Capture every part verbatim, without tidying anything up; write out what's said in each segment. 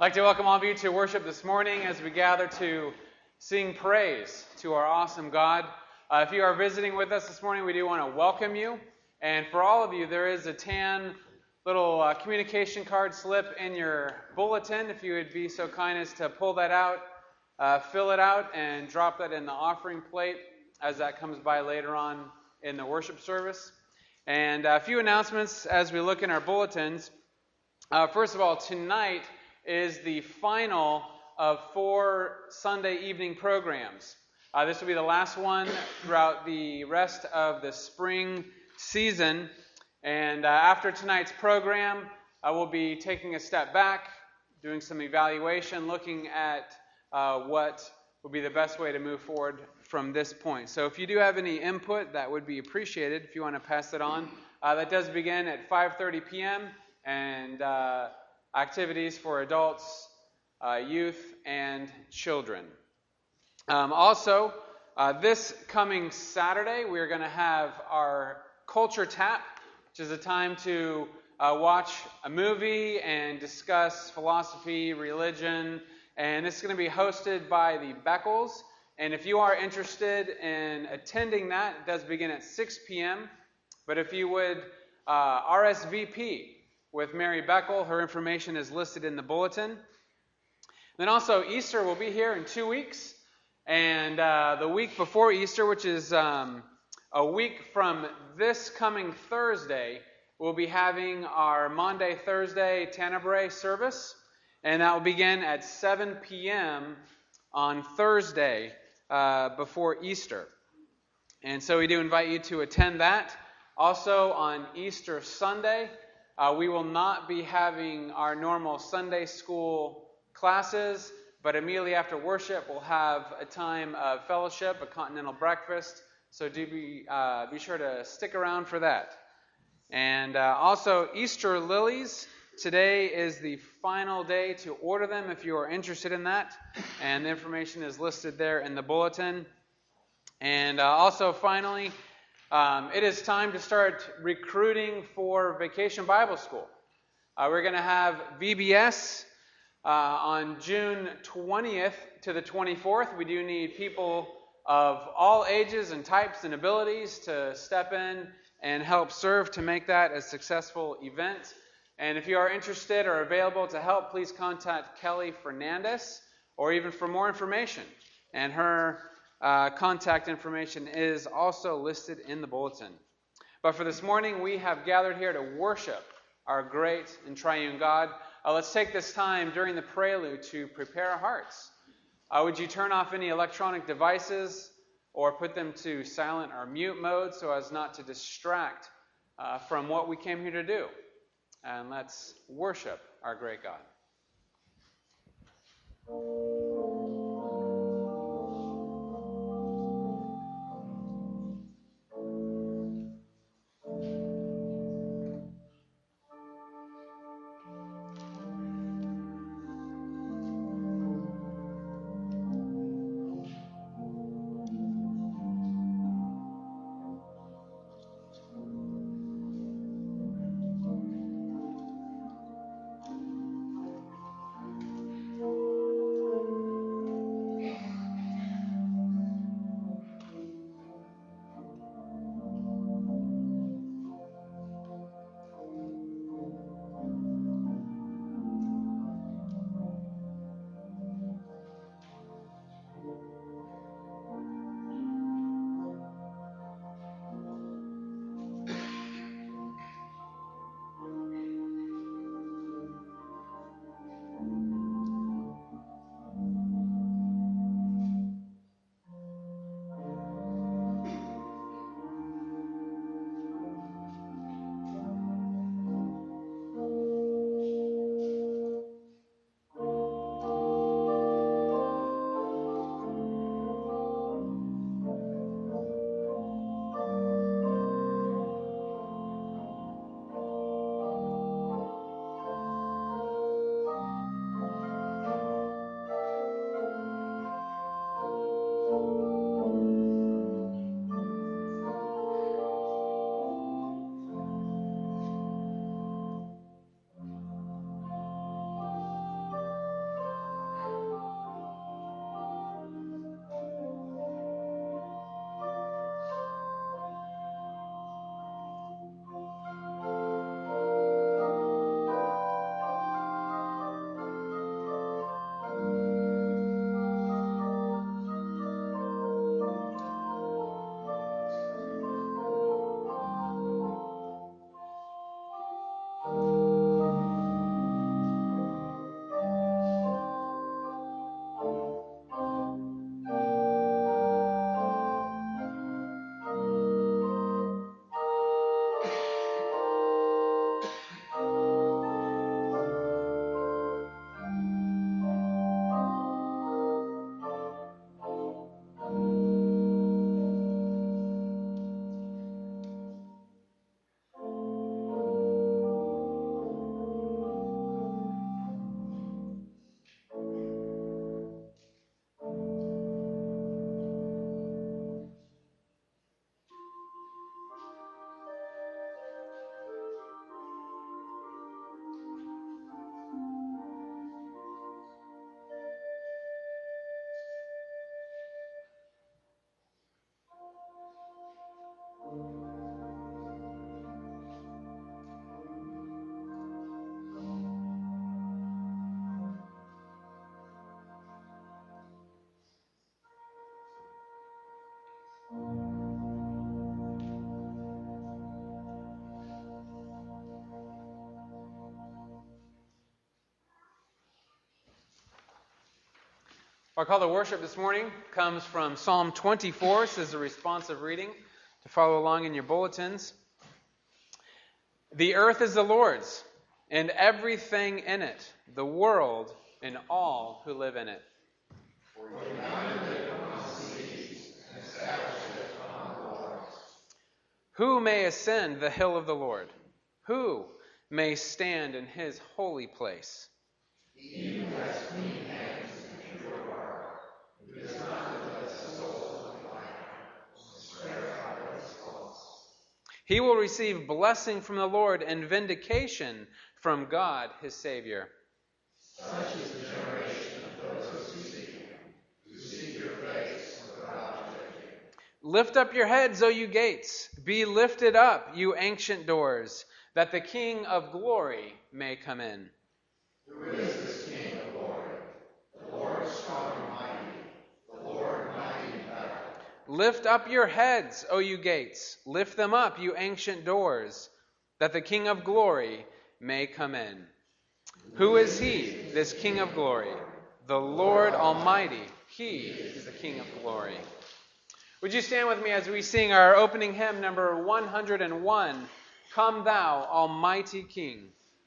I'd like to welcome all of you to worship this morning as we gather to sing praise to our awesome God. Uh, if you are visiting with us this morning, we do want to welcome you. And for all of you, there is a tan little uh, communication card slip in your bulletin. If you would be so kind as to pull that out, uh, fill it out, and drop that in the offering plate as that comes by later on in the worship service. And a few announcements as we look in our bulletins. Uh, first of all, tonight is the final of four Sunday evening programs. Uh, this will be the last one throughout the rest of the spring season. And uh, after tonight's program, uh, we'll be taking a step back, doing some evaluation, looking at uh, what would be the best way to move forward from this point. So if you do have any input, that would be appreciated if you want to pass it on. Uh, that does begin at five thirty p.m. and uh, activities for adults, uh, youth, and children. Um, also, uh, this coming Saturday, we're going to have our Culture Tap, which is a time to uh, watch a movie and discuss philosophy, religion, and this is going to be hosted by the Beckles. And if you are interested in attending that, it does begin at six p.m., but if you would uh, R S V P with Mary Beckel, her information is listed in the bulletin. Then also, Easter will be here in two weeks. And uh, the week before Easter, which is um, a week from this coming Thursday, we'll be having our Maundy Thursday Tenebrae service. And that will begin at seven p.m. on Thursday uh, before Easter. And so we do invite you to attend that. Also, on Easter Sunday, Uh, we will not be having our normal Sunday school classes, but immediately after worship, we'll have a time of fellowship, a continental breakfast. So do be uh, be sure to stick around for that. And uh, also, Easter lilies. Today is the final day to order them if you are interested in that. And the information is listed there in the bulletin. And uh, also, finally, Um, it is time to start recruiting for Vacation Bible School. Uh, we're going to have V B S uh, on June twentieth to the twenty-fourth. We do need people of all ages and types and abilities to step in and help serve to make that a successful event. And if you are interested or available to help, please contact Kelly Fernandez, or even for more information. And her Uh, contact information is also listed in the bulletin. But for this morning, we have gathered here to worship our great and triune God. Uh, let's take this time during the prelude to prepare our hearts. Uh, would you turn off any electronic devices or put them to silent or mute mode so as not to distract uh, from what we came here to do? And let's worship our great God. Our call to worship this morning comes from Psalm twenty-four. This is a responsive reading to follow along in your bulletins. The earth is the Lord's, and everything in it, the world and all who live in it. For he founded it upon the seas and established it upon the waters. Who may ascend the hill of the Lord? Who may stand in his holy place? He who has clean hands and pure heart, who does not let the soul of the lion spread out his faults. He will receive blessing from the Lord and vindication from God his Savior. Such is the generation of those who seek you, who seek your face without objecting. Lift up your heads, O you gates. Be lifted up, you ancient doors, that the King of glory may come in. Who is this King of glory? The Lord strong and mighty, the Lord mighty in battle. Lift up your heads, O you gates. Lift them up, you ancient doors, that the King of glory may come in. Who is he, this King of glory? The Lord Almighty. He is the King of glory. Would you stand with me as we sing our opening hymn, number one hundred one, Come Thou Almighty King.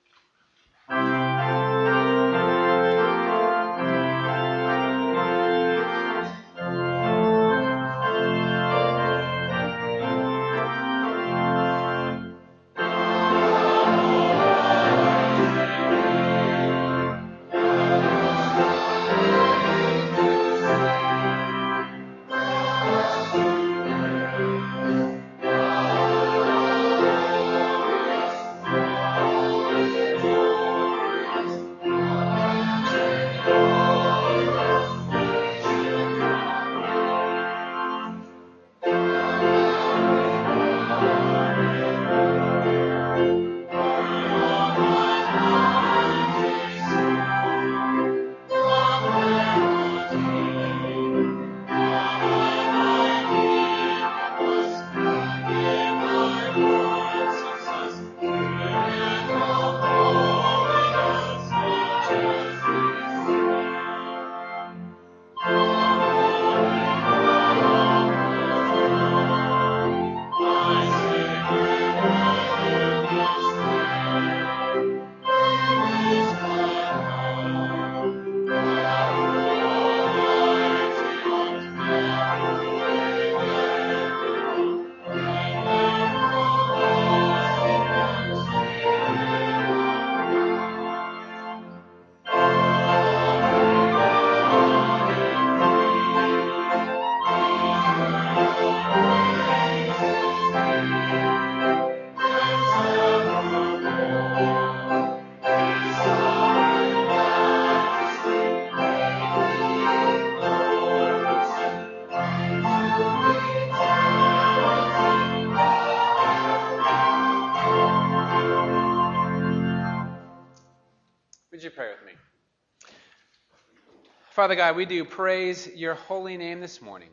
Father God, we do praise your holy name this morning.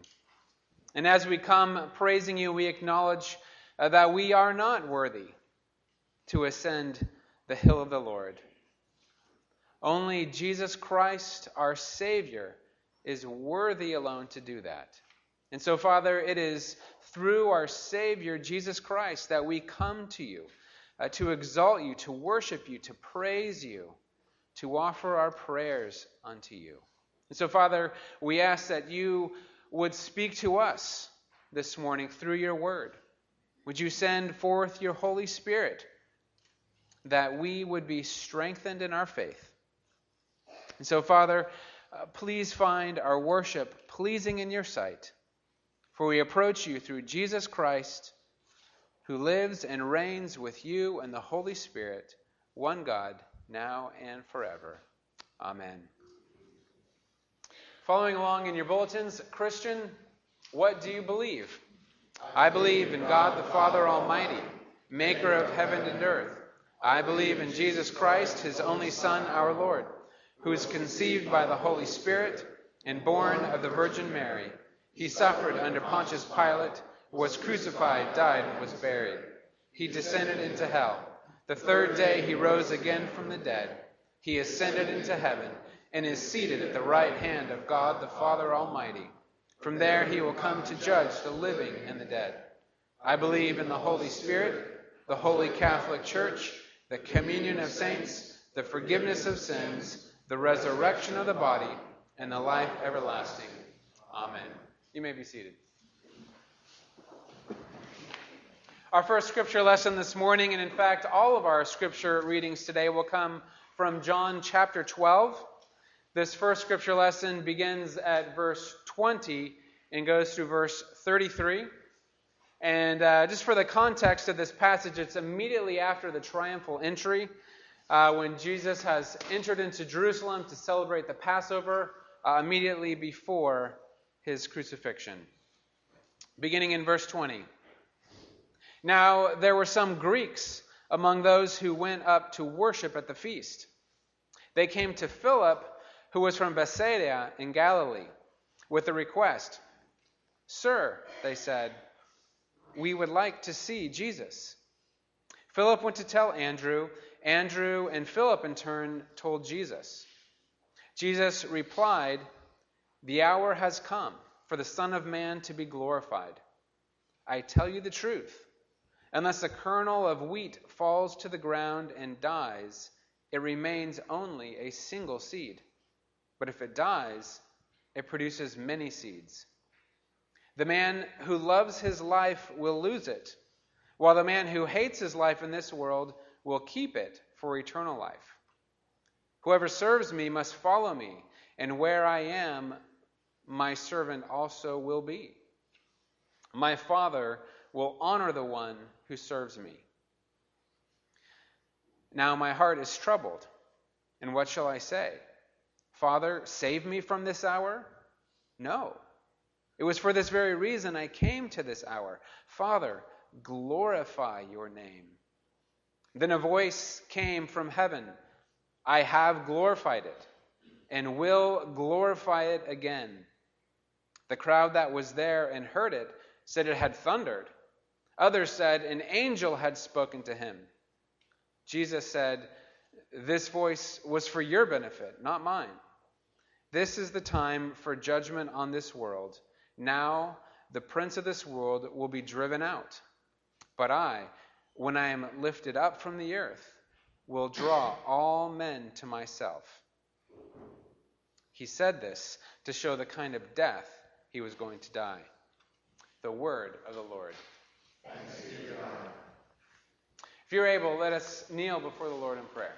And as we come praising you, we acknowledge uh, that we are not worthy to ascend the hill of the Lord. Only Jesus Christ, our Savior, is worthy alone to do that. And so, Father, it is through our Savior, Jesus Christ, that we come to you, uh, to exalt you, to worship you, to praise you, to offer our prayers unto you. And so, Father, we ask that you would speak to us this morning through your word. Would you send forth your Holy Spirit that we would be strengthened in our faith? And so, Father, uh, please find our worship pleasing in your sight, for we approach you through Jesus Christ, who lives and reigns with you and the Holy Spirit, one God, now and forever. Amen. Following along in your bulletins, Christian, what do you believe? I believe in God the Father Almighty, maker of heaven and earth. I believe in Jesus Christ, his only Son, our Lord, who was conceived by the Holy Spirit and born of the Virgin Mary. He suffered under Pontius Pilate, was crucified, died, and was buried. He descended into hell. The third day he rose again from the dead. He ascended into heaven and is seated at the right hand of God the Father Almighty. From there he will come to judge the living and the dead. I believe in the Holy Spirit, the Holy Catholic Church, the communion of saints, the forgiveness of sins, the resurrection of the body, and the life everlasting. Amen. You may be seated. Our first scripture lesson this morning, and in fact all of our scripture readings today, will come from John chapter twelve. This first scripture lesson begins at verse twenty and goes through verse thirty-three. And uh, just for the context of this passage, it's immediately after the triumphal entry, uh, when Jesus has entered into Jerusalem to celebrate the Passover, uh, immediately before his crucifixion. Beginning in verse twenty. Now there were some Greeks among those who went up to worship at the feast. They came to Philip, who was from Bethsaida in Galilee, with a request. "Sir," they said, "we would like to see Jesus." Philip went to tell Andrew. Andrew and Philip in turn told Jesus. Jesus replied, "The hour has come for the Son of Man to be glorified. I tell you the truth. Unless a kernel of wheat falls to the ground and dies, it remains only a single seed. But if it dies, it produces many seeds. The man who loves his life will lose it, while the man who hates his life in this world will keep it for eternal life. Whoever serves me must follow me, and where I am, my servant also will be. My Father will honor the one who serves me. Now my heart is troubled, and what shall I say? Father, save me from this hour? No. It was for this very reason I came to this hour. Father, glorify your name." Then a voice came from heaven. "I have glorified it, and will glorify it again." The crowd that was there and heard it said it had thundered. Others said an angel had spoken to him. Jesus said, "This voice was for your benefit, not mine. This is the time for judgment on this world. Now the prince of this world will be driven out. But I, when I am lifted up from the earth, will draw all men to myself." He said this to show the kind of death he was going to die. The word of the Lord. Thanks be to God. If you're able, let us kneel before the Lord in prayer.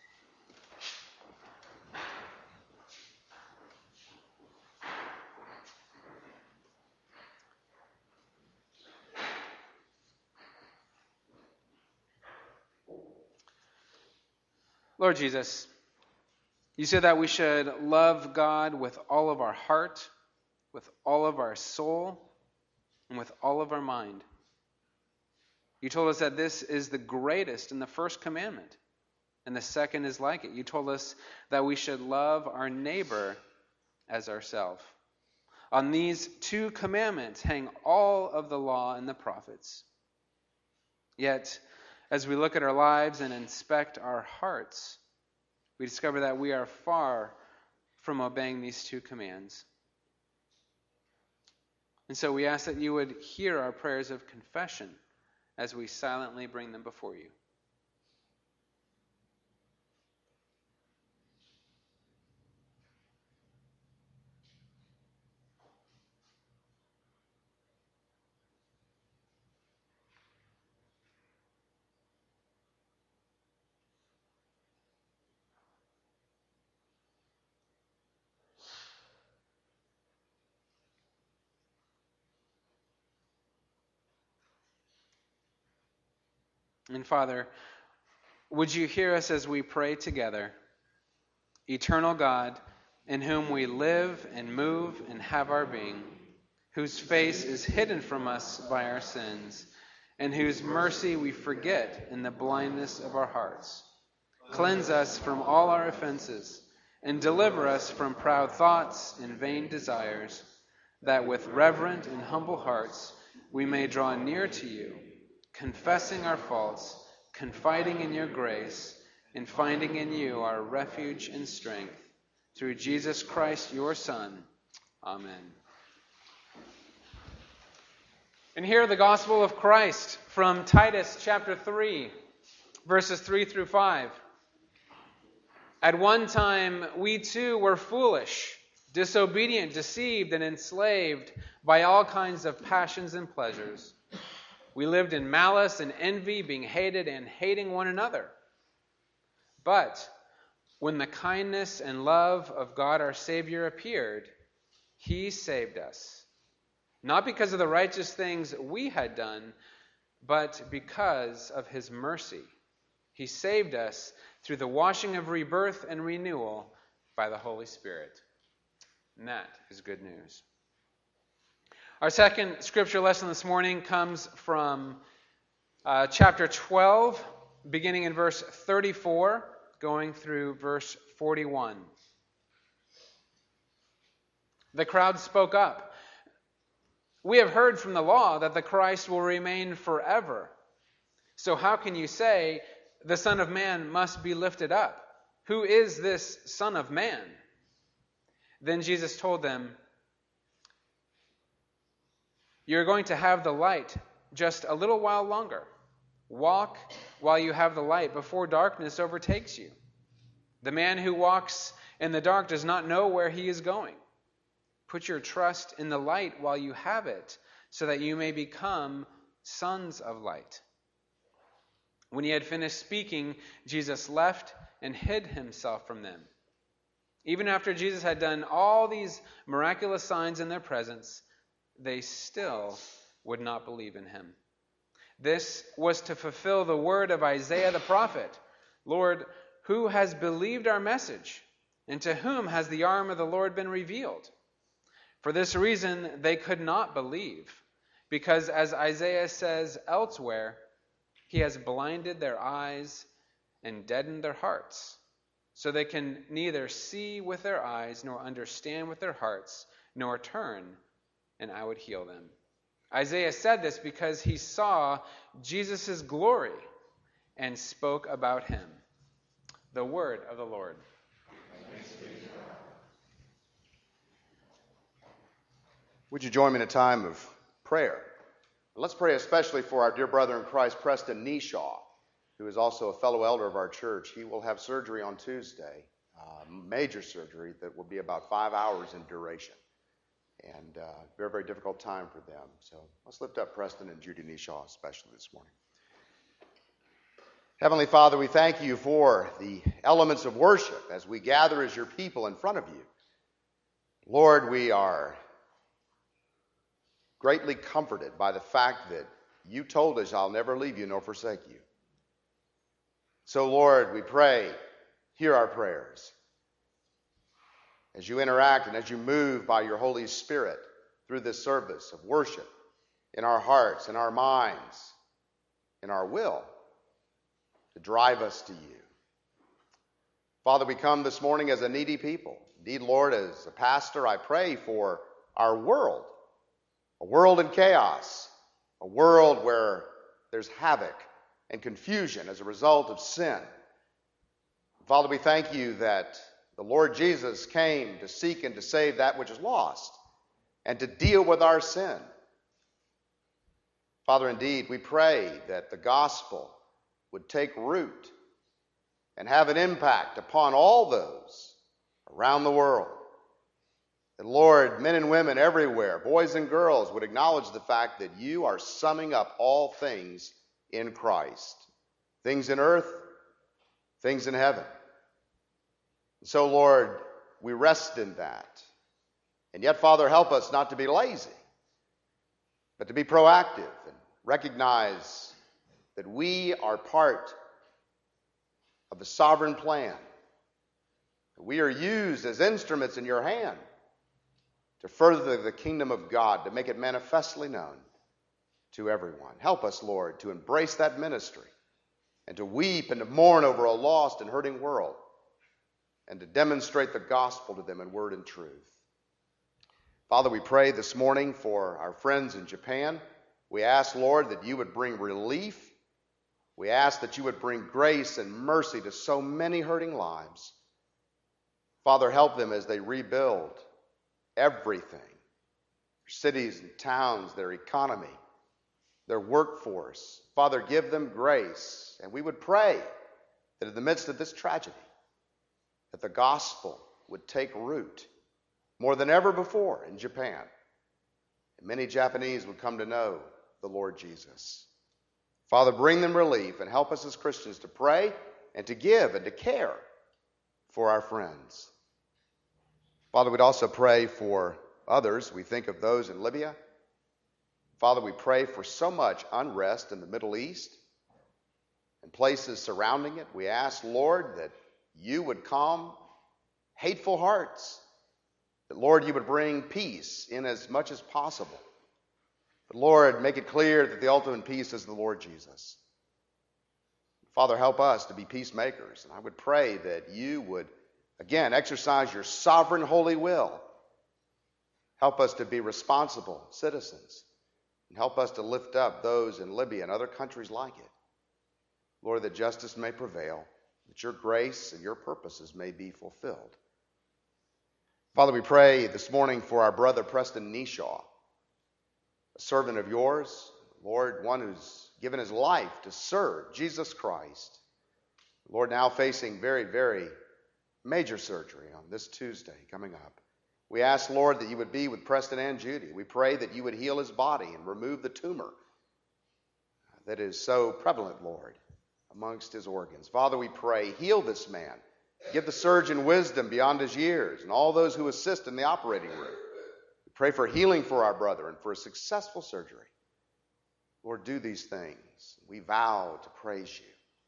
Lord Jesus, you said that we should love God with all of our heart, with all of our soul, and with all of our mind. You told us that this is the greatest and the first commandment, and the second is like it. You told us that we should love our neighbor as ourselves. On these two commandments hang all of the law and the prophets. Yet, as we look at our lives and inspect our hearts, we discover that we are far from obeying these two commands. And so we ask that you would hear our prayers of confession as we silently bring them before you. And Father, would you hear us as we pray together? Eternal God, in whom we live and move and have our being, whose face is hidden from us by our sins, and whose mercy we forget in the blindness of our hearts. Cleanse us from all our offenses, and deliver us from proud thoughts and vain desires, that with reverent and humble hearts we may draw near to you, confessing our faults, confiding in your grace, and finding in you our refuge and strength, through Jesus Christ, your Son. Amen. And hear the gospel of Christ from Titus chapter three, verses three through five. At one time, we too were foolish, disobedient, deceived, and enslaved by all kinds of passions and pleasures. We lived in malice and envy, being hated and hating one another. But when the kindness and love of God our Savior appeared, he saved us, not because of the righteous things we had done, but because of his mercy. He saved us through the washing of rebirth and renewal by the Holy Spirit. And that is good news. Our second scripture lesson this morning comes from uh, chapter twelve, beginning in verse thirty-four, going through verse forty-one. The crowd spoke up. "We have heard from the law that the Christ will remain forever. So how can you say the Son of Man must be lifted up? Who is this Son of Man?" Then Jesus told them, "You're going to have the light just a little while longer. Walk while you have the light before darkness overtakes you. The man who walks in the dark does not know where he is going. Put your trust in the light while you have it, so that you may become sons of light." When he had finished speaking, Jesus left and hid himself from them. Even after Jesus had done all these miraculous signs in their presence, they still would not believe in him. This was to fulfill the word of Isaiah the prophet. "Lord, who has believed our message? And to whom has the arm of the Lord been revealed?" For this reason they could not believe, because as Isaiah says elsewhere, he has blinded their eyes and deadened their hearts, so they can neither see with their eyes nor understand with their hearts, nor turn, and I would heal them. Isaiah said this because he saw Jesus' glory and spoke about him. The word of the Lord. Would you join me in a time of prayer? Let's pray especially for our dear brother in Christ, Preston Neshaw, who is also a fellow elder of our church. He will have surgery on Tuesday, uh, major surgery that will be about five hours in duration. And uh, very, very difficult time for them. So let's lift up Preston and Judy Neshaw especially this morning. Heavenly Father, we thank you for the elements of worship as we gather as your people in front of you. Lord, we are greatly comforted by the fact that you told us, "I'll never leave you nor forsake you." So, Lord, we pray, hear our prayers. As you interact and as you move by your Holy Spirit through this service of worship in our hearts, in our minds, in our will, to drive us to you. Father, we come this morning as a needy people. Indeed, Lord, as a pastor, I pray for our world, a world in chaos, a world where there's havoc and confusion as a result of sin. Father, we thank you that the Lord Jesus came to seek and to save that which is lost and to deal with our sin. Father, indeed, we pray that the gospel would take root and have an impact upon all those around the world. That, Lord, men and women everywhere, boys and girls, would acknowledge the fact that you are summing up all things in Christ. Things in earth, things in heaven. So, Lord, we rest in that. And yet, Father, help us not to be lazy, but to be proactive and recognize that we are part of the sovereign plan. We are used as instruments in your hand to further the kingdom of God, to make it manifestly known to everyone. Help us, Lord, to embrace that ministry and to weep and to mourn over a lost and hurting world and to demonstrate the gospel to them in word and truth. Father, we pray this morning for our friends in Japan. We ask, Lord, that you would bring relief. We ask that you would bring grace and mercy to so many hurting lives. Father, help them as they rebuild everything, their cities and towns, their economy, their workforce. Father, give them grace. And we would pray that in the midst of this tragedy, that the gospel would take root more than ever before in Japan. And many Japanese would come to know the Lord Jesus. Father, bring them relief and help us as Christians to pray and to give and to care for our friends. Father, we'd also pray for others. We think of those in Libya. Father, we pray for so much unrest in the Middle East and places surrounding it. We ask, Lord, that you would calm hateful hearts, that, Lord, you would bring peace in as much as possible. But, Lord, make it clear that the ultimate peace is the Lord Jesus. Father, help us to be peacemakers. And I would pray that you would, again, exercise your sovereign holy will. Help us to be responsible citizens. And help us to lift up those in Libya and other countries like it. Lord, that justice may prevail, that your grace and your purposes may be fulfilled. Father, we pray this morning for our brother Preston Neshaw, a servant of yours, Lord, one who's given his life to serve Jesus Christ. Lord, now facing very, very major surgery on this Tuesday coming up. We ask, Lord, that you would be with Preston and Judy. We pray that you would heal his body and remove the tumor that is so prevalent, Lord, amongst his organs. Father, we pray, heal this man. Give the surgeon wisdom beyond his years and all those who assist in the operating room. We pray for healing for our brother and for a successful surgery. Lord, do these things. We vow to praise you.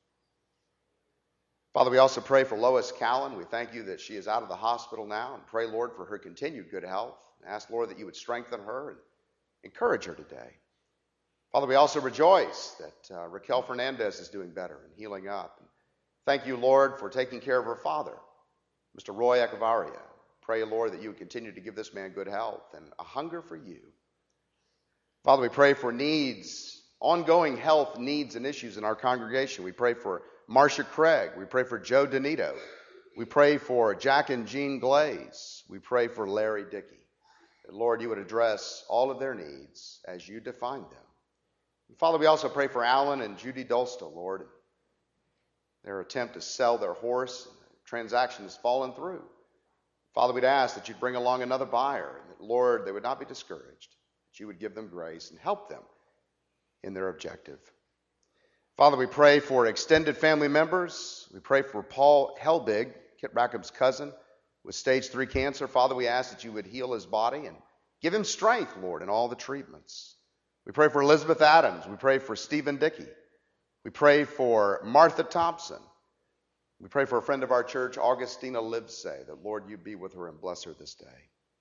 Father, we also pray for Lois Callan. We thank you that she is out of the hospital now and pray, Lord, for her continued good health. And ask, Lord, that you would strengthen her and encourage her today. Father, we also rejoice that uh, Raquel Fernandez is doing better and healing up. And thank you, Lord, for taking care of her father, Mister Roy Echevarria. Pray, Lord, that you would continue to give this man good health and a hunger for you. Father, we pray for needs, ongoing health needs and issues in our congregation. We pray for Marcia Craig. We pray for Joe Donito. We pray for Jack and Jean Glaze. We pray for Larry Dickey. That, Lord, you would address all of their needs as you define them. And Father, we also pray for Alan and Judy Dolsta, Lord. Their attempt to sell their horse, the transaction has fallen through. Father, we'd ask that you'd bring along another buyer, and that, Lord, they would not be discouraged, that you would give them grace and help them in their objective. Father, we pray for extended family members. We pray for Paul Helbig, Kit Rackham's cousin, with stage three cancer. Father, we ask that you would heal his body and give him strength, Lord, in all the treatments. We pray for Elizabeth Adams. We pray for Stephen Dickey. We pray for Martha Thompson. We pray for a friend of our church, Augustina Livesay, that, Lord, you be with her and bless her this day.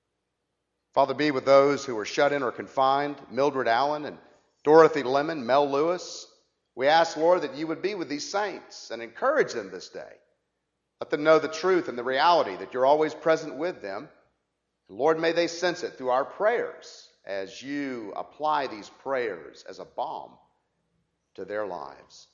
Father, be with those who are shut in or confined, Mildred Allen and Dorothy Lemon, Mel Lewis. We ask, Lord, that you would be with these saints and encourage them this day. Let them know the truth and the reality that you're always present with them. And Lord, may they sense it through our prayers as you apply these prayers as a balm to their lives.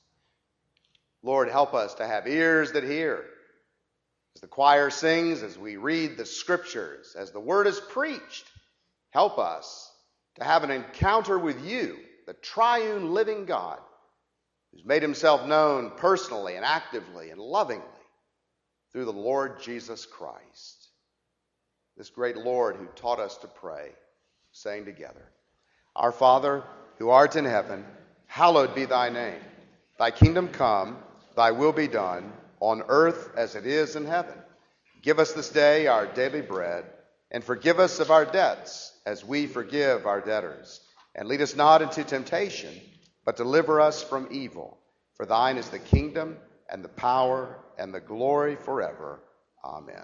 Lord, help us to have ears that hear. As the choir sings, as we read the scriptures, as the word is preached, help us to have an encounter with you, the triune living God, who's made himself known personally and actively and lovingly through the Lord Jesus Christ. This great Lord who taught us to pray, saying together, Our Father, who art in heaven, hallowed be thy name. Thy kingdom come, thy will be done, on earth as it is in heaven. Give us this day our daily bread, and forgive us of our debts as we forgive our debtors. And lead us not into temptation, but deliver us from evil. For thine is the kingdom and the power and the glory forever. Amen.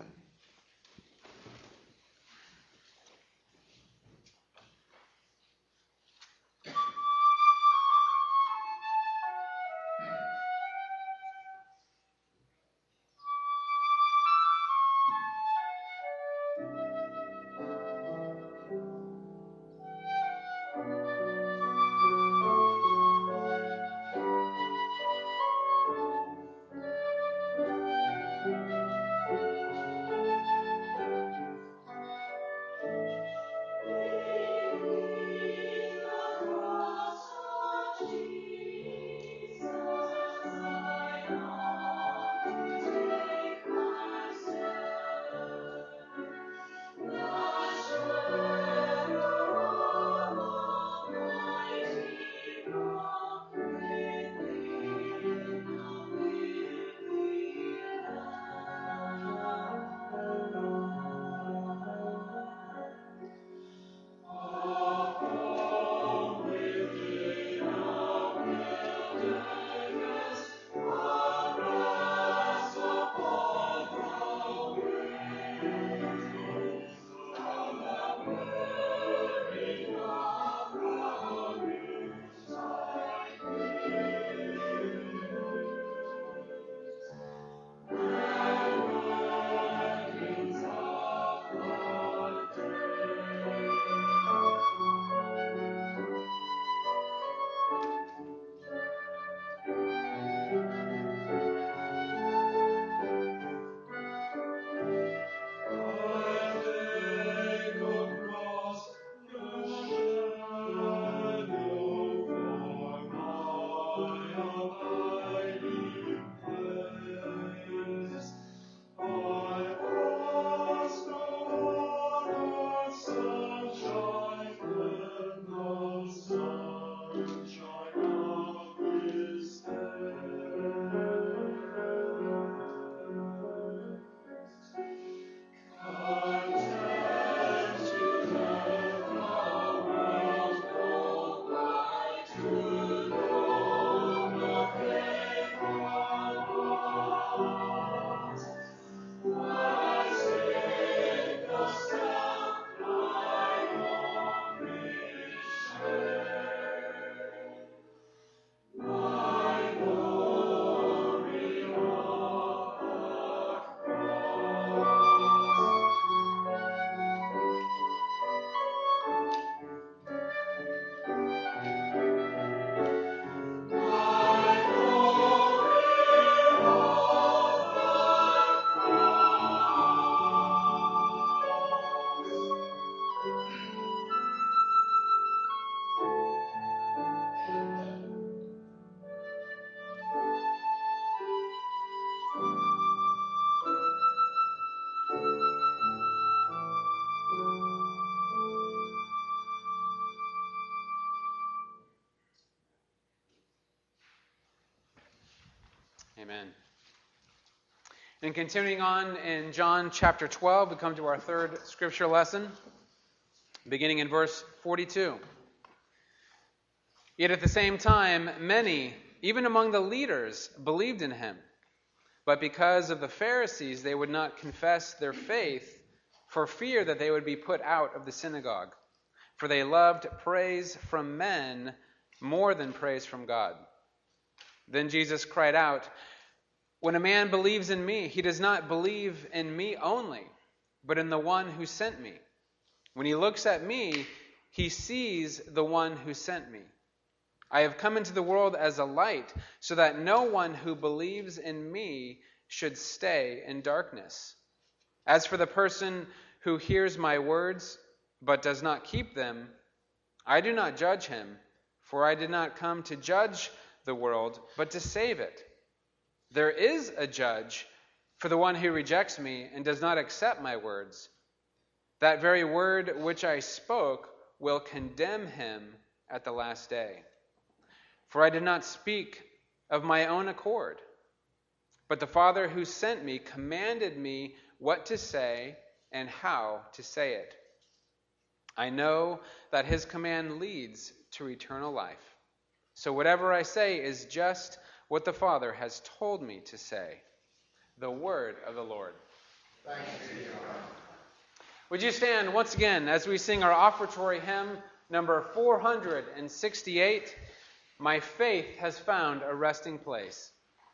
Amen. And continuing on in John chapter twelve, we come to our third scripture lesson, beginning in verse forty-two. Yet at the same time, many, even among the leaders, believed in him. But because of the Pharisees, they would not confess their faith for fear that they would be put out of the synagogue. For they loved praise from men more than praise from God. Then Jesus cried out, "When a man believes in me, he does not believe in me only, but in the one who sent me. When he looks at me, he sees the one who sent me. I have come into the world as a light, so that no one who believes in me should stay in darkness. As for the person who hears my words, but does not keep them, I do not judge him, for I did not come to judge the world, but to save it. There is a judge for the one who rejects me and does not accept my words. That very word which I spoke will condemn him at the last day. For I did not speak of my own accord, but the Father who sent me commanded me what to say and how to say it. I know that his command leads to eternal life. So whatever I say is just what the Father has told me to say." The word of the Lord. Thanks be to God. Would you stand once again as we sing our offertory hymn, number four hundred sixty-eight, "My Faith Has Found a Resting Place."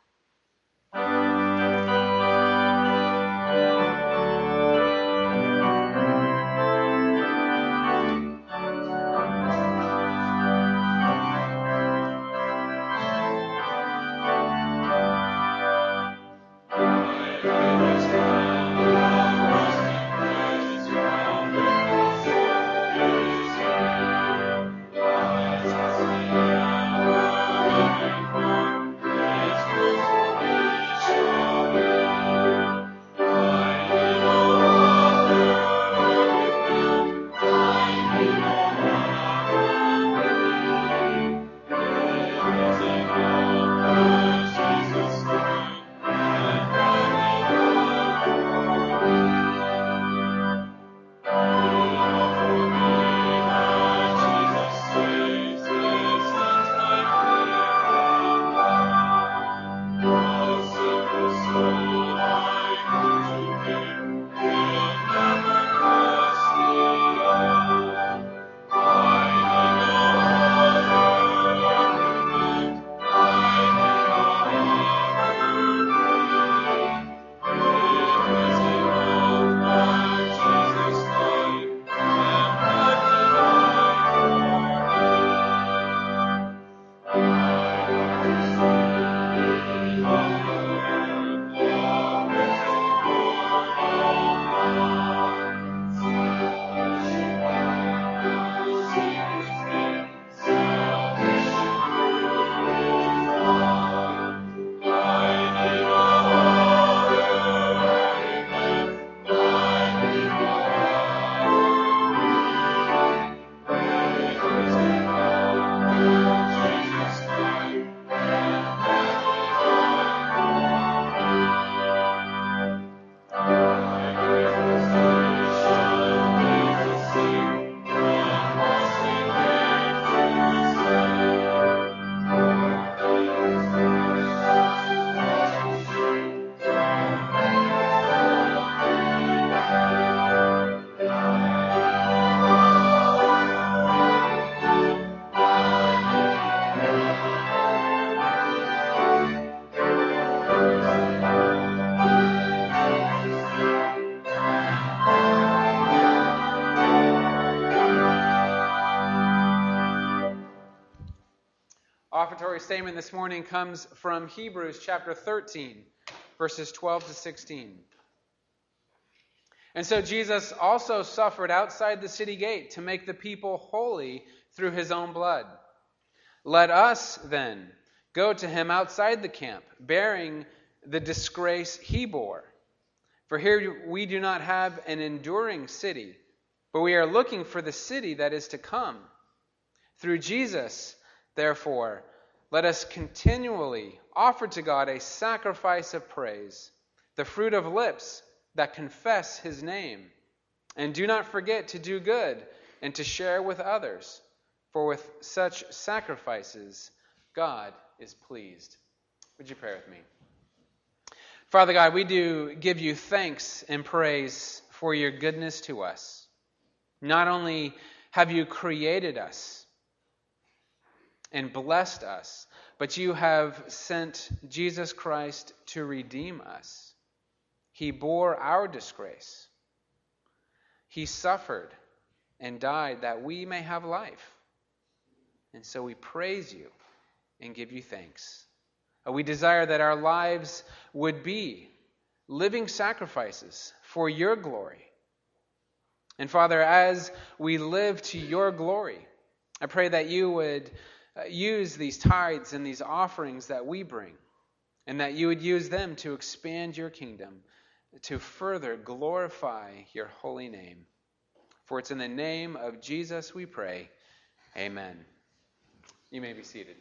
Offertory statement this morning comes from Hebrews chapter thirteen, verses twelve to sixteen. "And so Jesus also suffered outside the city gate to make the people holy through his own blood. Let us, then, go to him outside the camp, bearing the disgrace he bore. For here we do not have an enduring city, but we are looking for the city that is to come. Through Jesus, therefore, let us continually offer to God a sacrifice of praise, the fruit of lips that confess his name. And do not forget to do good and to share with others, for with such sacrifices God is pleased. Would you pray with me? Father God, we do give you thanks and praise for your goodness to us. Not only have you created us and blessed us, but you have sent Jesus Christ to redeem us. He bore our disgrace. He suffered and died that we may have life. And so we praise you and give you thanks. We desire that our lives would be living sacrifices for your glory. And Father, as we live to your glory, I pray that you would use these tithes and these offerings that we bring, and that you would use them to expand your kingdom, to further glorify your holy name. For it's in the name of Jesus we pray. Amen. You may be seated.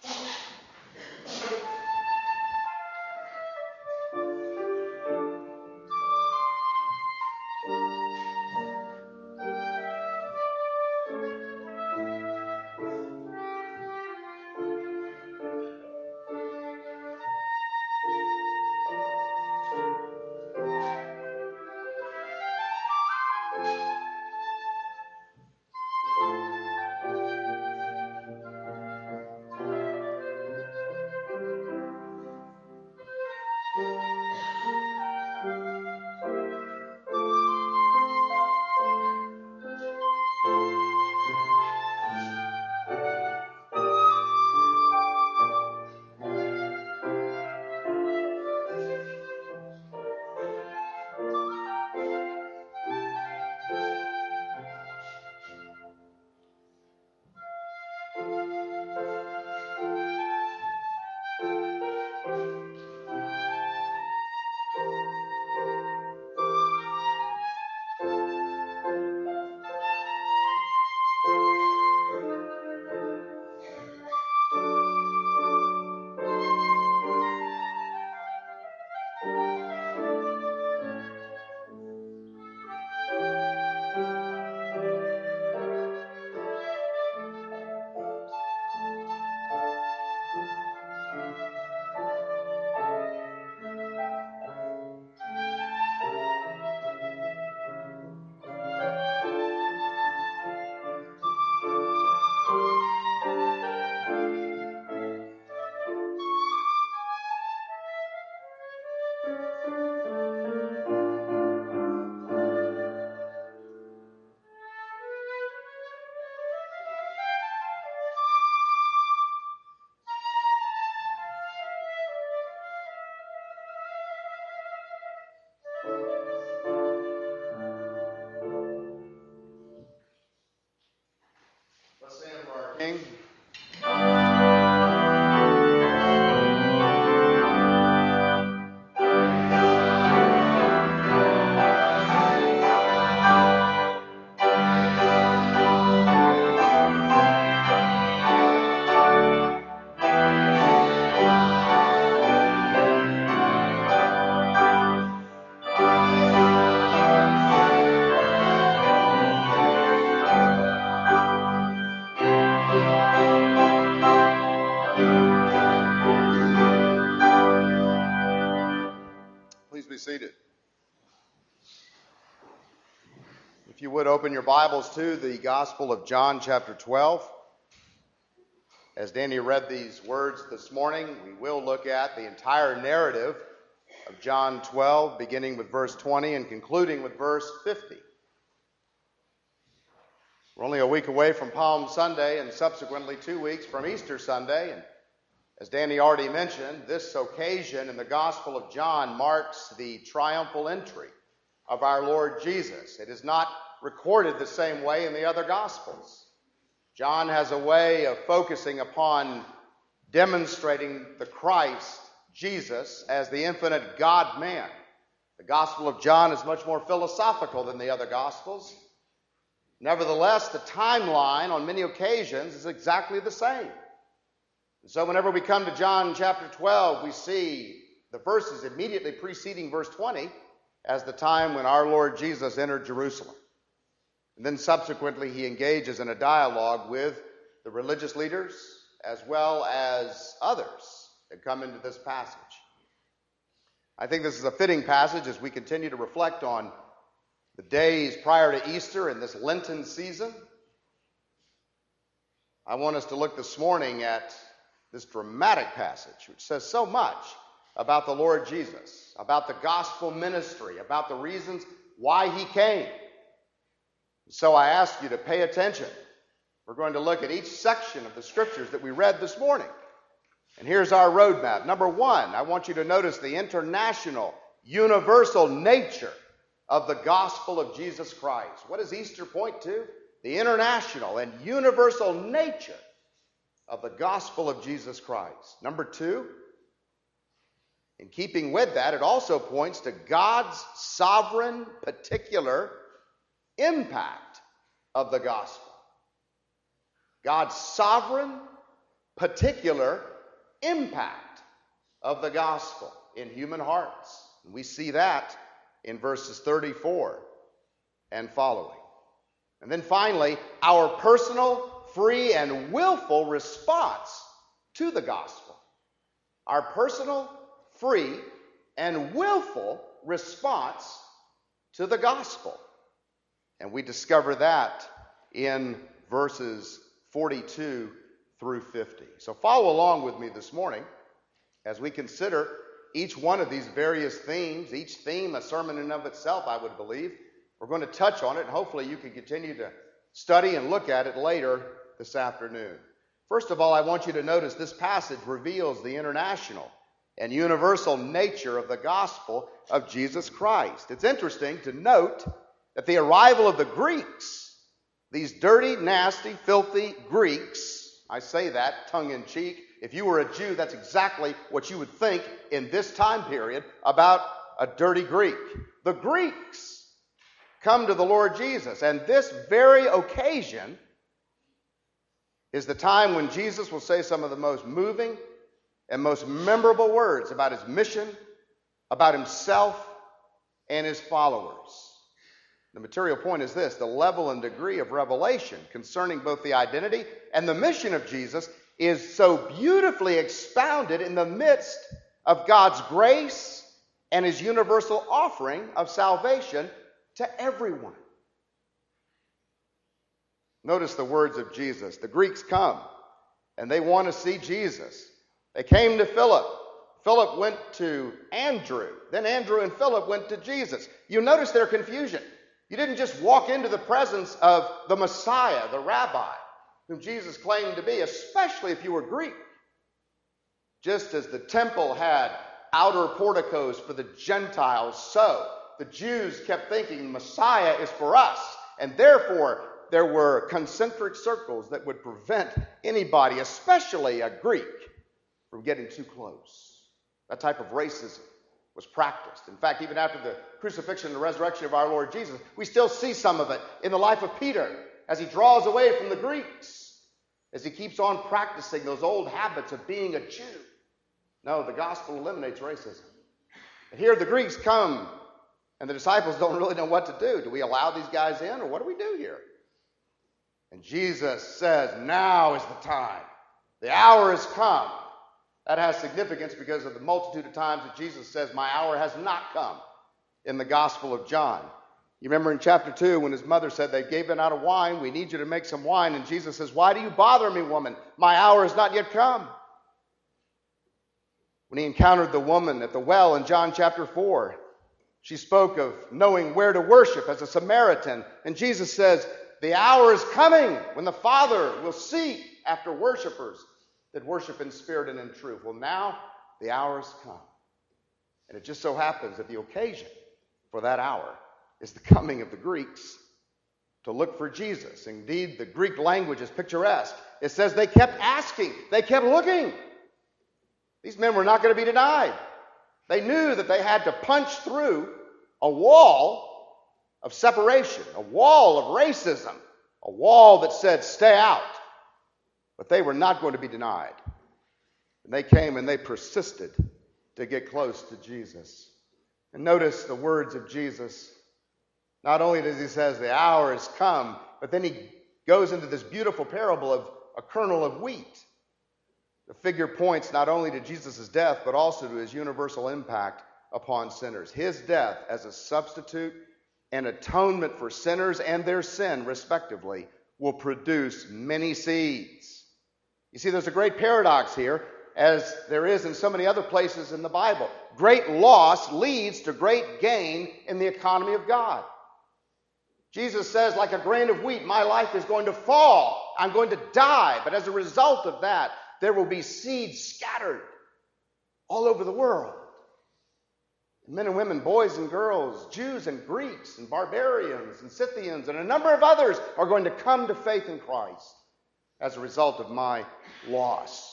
Let's stand for our King. Seated. If you would open your Bibles to the Gospel of John chapter twelve. As Danny read these words this morning, we will look at the entire narrative of John twelve, beginning with verse twenty and concluding with verse fifty. We're only a week away from Palm Sunday and subsequently two weeks from Easter Sunday, and as Danny already mentioned, this occasion in the Gospel of John marks the triumphal entry of our Lord Jesus. It is not recorded the same way in the other Gospels. John has a way of focusing upon demonstrating the Christ, Jesus, as the infinite God-man. The Gospel of John is much more philosophical than the other Gospels. Nevertheless, the timeline on many occasions is exactly the same. So whenever we come to John chapter twelve, we see the verses immediately preceding verse twenty as the time when our Lord Jesus entered Jerusalem. And then subsequently he engages in a dialogue with the religious leaders as well as others that come into this passage. I think this is a fitting passage as we continue to reflect on the days prior to Easter in this Lenten season. I want us to look this morning at this dramatic passage, which says so much about the Lord Jesus, about the gospel ministry, about the reasons why he came. So I ask you to pay attention. We're going to look at each section of the scriptures that we read this morning. And here's our roadmap. Number one, I want you to notice the international, universal nature of the gospel of Jesus Christ. What does Easter point to? The international and universal nature of the gospel of Jesus Christ. Number two, in keeping with that, it also points to God's sovereign, particular impact of the gospel. God's sovereign, particular impact of the gospel in human hearts. And we see that in verses thirty-four and following. And then finally, our personal, free, and willful response to the gospel. Our personal, free, and willful response to the gospel. And we discover that in verses forty-two through fifty. So follow along with me this morning as we consider each one of these various themes, each theme a sermon in and of itself, I would believe. We're going to touch on it, and hopefully you can continue to study and look at it later this afternoon. First of all, I want you to notice this passage reveals the international and universal nature of the gospel of Jesus Christ. It's interesting to note that the arrival of the Greeks, these dirty, nasty, filthy Greeks, I say that tongue-in-cheek. If you were a Jew, that's exactly what you would think in this time period about a dirty Greek. The Greeks come to the Lord Jesus, and this very occasion is the time when Jesus will say some of the most moving and most memorable words about his mission, about himself, and his followers. The material point is this: the level and degree of revelation concerning both the identity and the mission of Jesus is so beautifully expounded in the midst of God's grace and his universal offering of salvation to everyone. Notice the words of Jesus. The Greeks come and they want to see Jesus. They came to Philip. Philip went to Andrew. Then Andrew and Philip went to Jesus. You notice their confusion. You didn't just walk into the presence of the Messiah, the rabbi, whom Jesus claimed to be, especially if you were Greek. Just as the temple had outer porticos for the Gentiles, so the Jews kept thinking the Messiah is for us, and therefore there were concentric circles that would prevent anybody, especially a Greek, from getting too close. That type of racism was practiced. In fact, even after the crucifixion and the resurrection of our Lord Jesus, we still see some of it in the life of Peter as he draws away from the Greeks, as he keeps on practicing those old habits of being a Jew. No, the gospel eliminates racism. And here the Greeks come, and the disciples don't really know what to do. Do we allow these guys in, or what do we do here? And Jesus says, now is the time. The hour has come. That has significance because of the multitude of times that Jesus says, my hour has not come in the Gospel of John. You remember in chapter two when his mother said, they gave it out of wine. We need you to make some wine. And Jesus says, why do you bother me, woman? My hour has not yet come. When he encountered the woman at the well in John chapter four, she spoke of knowing where to worship as a Samaritan. And Jesus says, the hour is coming when the Father will seek after worshipers that worship in spirit and in truth. Well, now the hour has come. And it just so happens that the occasion for that hour is the coming of the Greeks to look for Jesus. Indeed, the Greek language is picturesque. It says they kept asking, they kept looking. These men were not going to be denied. They knew that they had to punch through a wall of separation, a wall of racism, a wall that said, stay out. But they were not going to be denied. And they came and they persisted to get close to Jesus. And notice the words of Jesus. Not only does he say, the hour has come, but then he goes into this beautiful parable of a kernel of wheat. The figure points not only to Jesus' death, but also to his universal impact upon sinners. His death as a substitute and atonement for sinners and their sin, respectively, will produce many seeds. You see, there's a great paradox here, as there is in so many other places in the Bible. Great loss leads to great gain in the economy of God. Jesus says, like a grain of wheat, my life is going to fall. I'm going to die. But as a result of that, there will be seeds scattered all over the world. Men and women, boys and girls, Jews and Greeks and barbarians and Scythians and a number of others are going to come to faith in Christ as a result of my loss.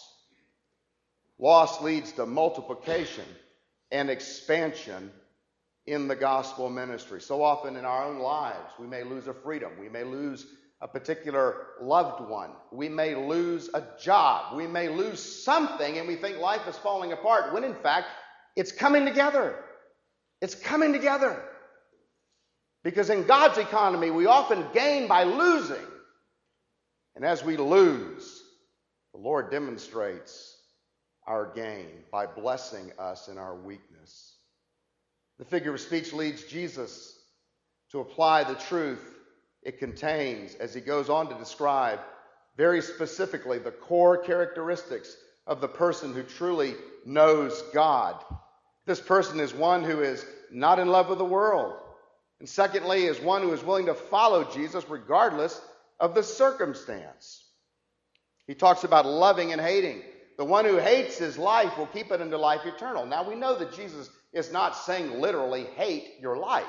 Loss leads to multiplication and expansion in the gospel ministry. So often in our own lives, we may lose a freedom. We may lose a particular loved one. We may lose a job. We may lose something, and we think life is falling apart, when in fact, it's coming together. It's coming together. Because in God's economy, we often gain by losing. And as we lose, the Lord demonstrates our gain by blessing us in our weakness. The figure of speech leads Jesus to apply the truth it contains as he goes on to describe very specifically the core characteristics of the person who truly knows God. This person is one who is not in love with the world. And secondly, is one who is willing to follow Jesus regardless of the circumstance. He talks about loving and hating. The one who hates his life will keep it into life eternal. Now we know that Jesus is not saying literally hate your life.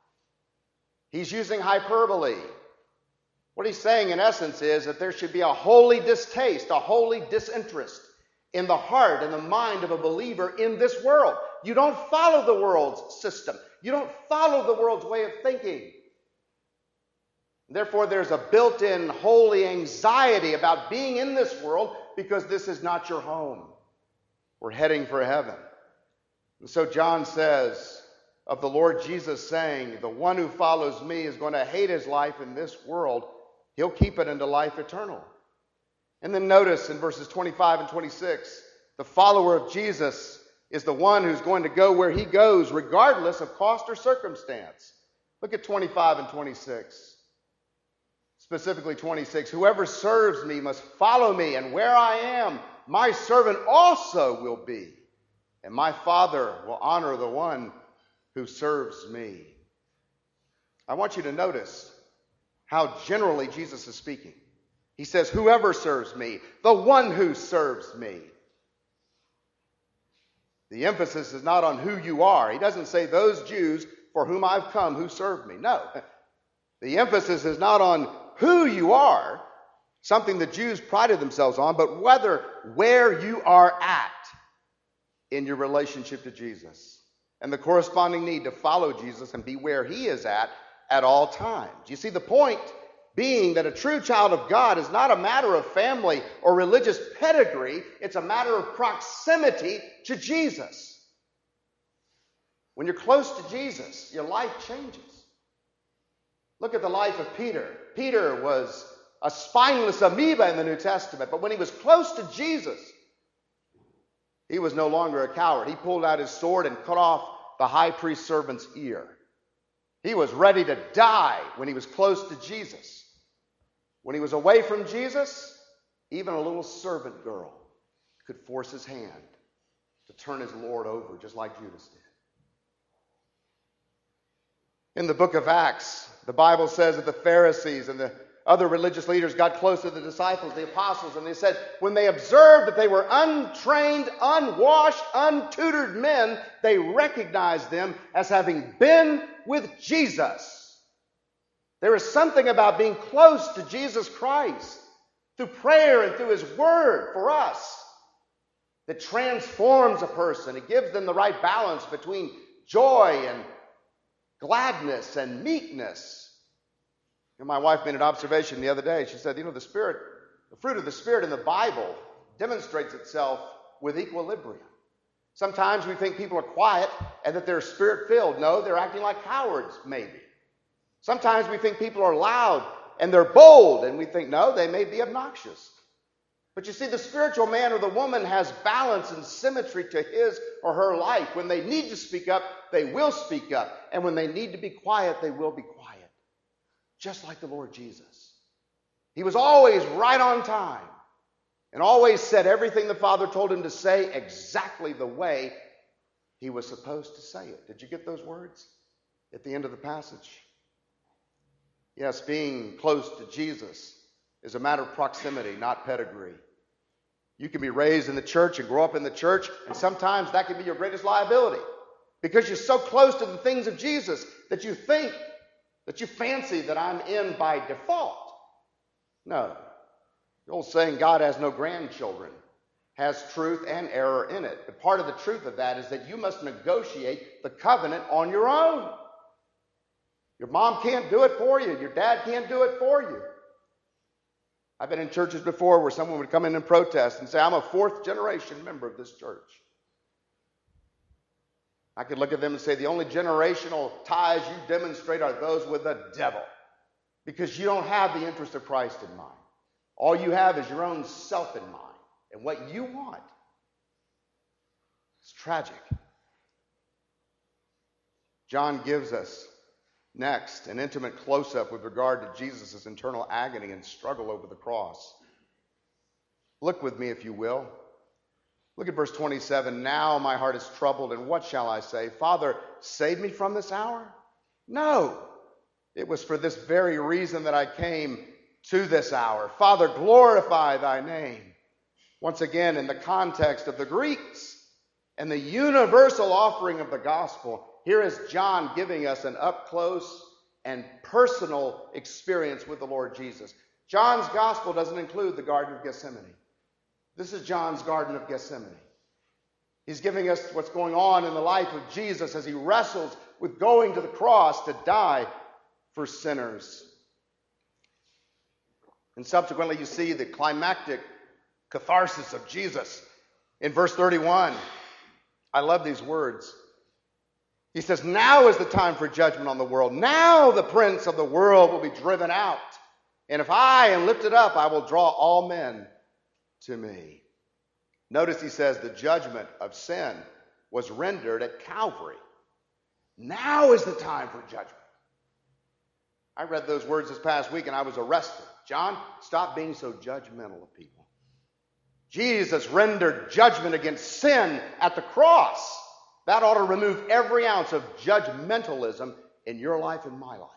He's using hyperbole. What he's saying in essence is that there should be a holy distaste, a holy disinterest in the heart and the mind of a believer in this world. You don't follow the world's system. You don't follow the world's way of thinking. Therefore, there's a built-in holy anxiety about being in this world because this is not your home. We're heading for heaven. And so John says of the Lord Jesus saying, the one who follows me is going to hate his life in this world. He'll keep it into life eternal. And then notice in verses twenty-five and twenty-six, the follower of Jesus is the one who's going to go where he goes regardless of cost or circumstance. Look at twenty-five and twenty-six. Specifically twenty-six, whoever serves me must follow me, and where I am, my servant also will be. And my Father will honor the one who serves me. I want you to notice how generally Jesus is speaking. He says, whoever serves me, the one who serves me. The emphasis is not on who you are. He doesn't say those Jews for whom I've come who serve me. No. The emphasis is not on who you are, something the Jews prided themselves on, but whether where you are at in your relationship to Jesus and the corresponding need to follow Jesus and be where he is at at all times. You see, the point being that a true child of God is not a matter of family or religious pedigree. It's a matter of proximity to Jesus. When you're close to Jesus, your life changes. Look at the life of Peter. Peter was a spineless amoeba in the New Testament, but when he was close to Jesus, he was no longer a coward. He pulled out his sword and cut off the high priest's servant's ear. He was ready to die when he was close to Jesus. When he was away from Jesus, even a little servant girl could force his hand to turn his Lord over, just like Judas did. In the book of Acts, the Bible says that the Pharisees and the other religious leaders got close to the disciples, the apostles, and they said when they observed that they were untrained, unwashed, untutored men, they recognized them as having been with Jesus. There is something about being close to Jesus Christ through prayer and through his word for us that transforms a person. It gives them the right balance between joy and gladness and meekness. You know, my wife made an observation the other day. She said, you know, the Spirit, the fruit of the Spirit in the Bible demonstrates itself with equilibrium. Sometimes we think people are quiet and that they're spirit-filled. No, they're acting like cowards, maybe. Sometimes we think people are loud and they're bold, and we think, no, they may be obnoxious. But you see, the spiritual man or the woman has balance and symmetry to his or her life. When they need to speak up, they will speak up. And when they need to be quiet, they will be quiet. Just like the Lord Jesus. He was always right on time and always said everything the Father told him to say exactly the way he was supposed to say it. Did you get those words at the end of the passage? Yes, being close to Jesus is a matter of proximity, not pedigree. You can be raised in the church and grow up in the church, and sometimes that can be your greatest liability because you're so close to the things of Jesus that you think, that you fancy that I'm in by default. No. The old saying, God has no grandchildren, has truth and error in it. But part of the truth of that is that you must negotiate the covenant on your own. Your mom can't do it for you. Your dad can't do it for you. I've been in churches before where someone would come in and protest and say, I'm a fourth generation member of this church. I could look at them and say, the only generational ties you demonstrate are those with the devil, because you don't have the interest of Christ in mind. All you have is your own self in mind and what you want. It's tragic. John gives us next an intimate close-up with regard to Jesus' internal agony and struggle over the cross. Look with me, if you will. Look at verse twenty-seven. Now my heart is troubled, and what shall I say? Father, save me from this hour? No. It was for this very reason that I came to this hour. Father, glorify thy name. Once again, in the context of the Greeks and the universal offering of the gospel, here is John giving us an up-close and personal experience with the Lord Jesus. John's gospel doesn't include the Garden of Gethsemane. This is John's Garden of Gethsemane. He's giving us what's going on in the life of Jesus as he wrestles with going to the cross to die for sinners. And subsequently, you see the climactic catharsis of Jesus in verse thirty-one. I love these words. He says, now is the time for judgment on the world. Now the prince of the world will be driven out. And if I am lifted up, I will draw all men to me. Notice he says the judgment of sin was rendered at Calvary. Now is the time for judgment. I read those words this past week and I was arrested. John, stop being so judgmental of people. Jesus rendered judgment against sin at the cross. That ought to remove every ounce of judgmentalism in your life and my life.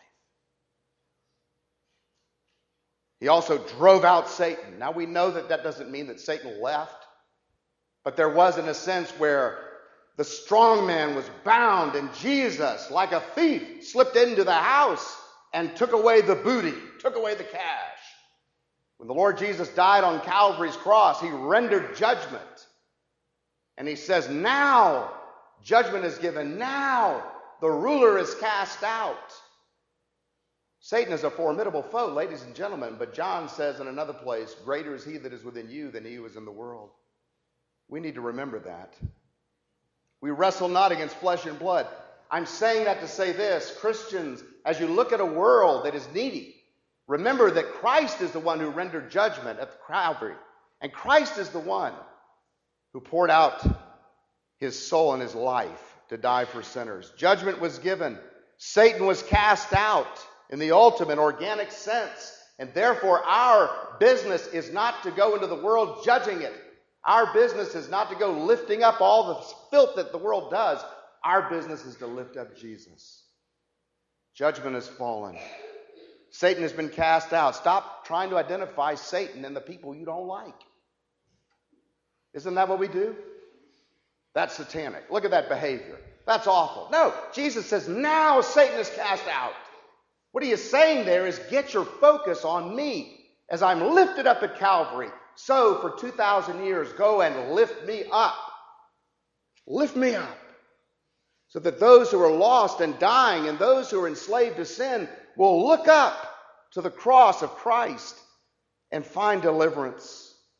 He also drove out Satan. Now we know that that doesn't mean that Satan left, but there was in a sense where the strong man was bound and Jesus, like a thief, slipped into the house and took away the booty, took away the cash. When the Lord Jesus died on Calvary's cross, he rendered judgment. And he says, now judgment is given. Now the ruler is cast out. Satan is a formidable foe, ladies and gentlemen, but John says in another place, greater is he that is within you than he who is in the world. We need to remember that. We wrestle not against flesh and blood. I'm saying that to say this, Christians, as you look at a world that is needy, remember that Christ is the one who rendered judgment at the Calvary, and Christ is the one who poured out his soul and his life to die for sinners. Judgment was given. Satan was cast out in the ultimate organic sense. And therefore, our business is not to go into the world judging it. Our business is not to go lifting up all the filth that the world does. Our business is to lift up Jesus. Judgment has fallen. Satan has been cast out. Stop trying to identify Satan and the people you don't like. Isn't that what we do? That's satanic. Look at that behavior. That's awful. No, Jesus says, now Satan is cast out. What he is saying there is, get your focus on me as I'm lifted up at Calvary. So for two thousand years, go and lift me up. Lift me up. So that those who are lost and dying and those who are enslaved to sin will look up to the cross of Christ and find deliverance.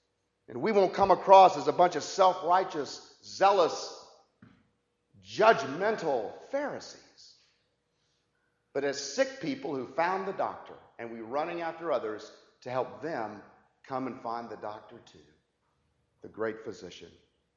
And we won't come across as a bunch of self-righteous, zealous, judgmental Pharisees, but as sick people who found the doctor, and we running after others to help them come and find the doctor too, the great physician.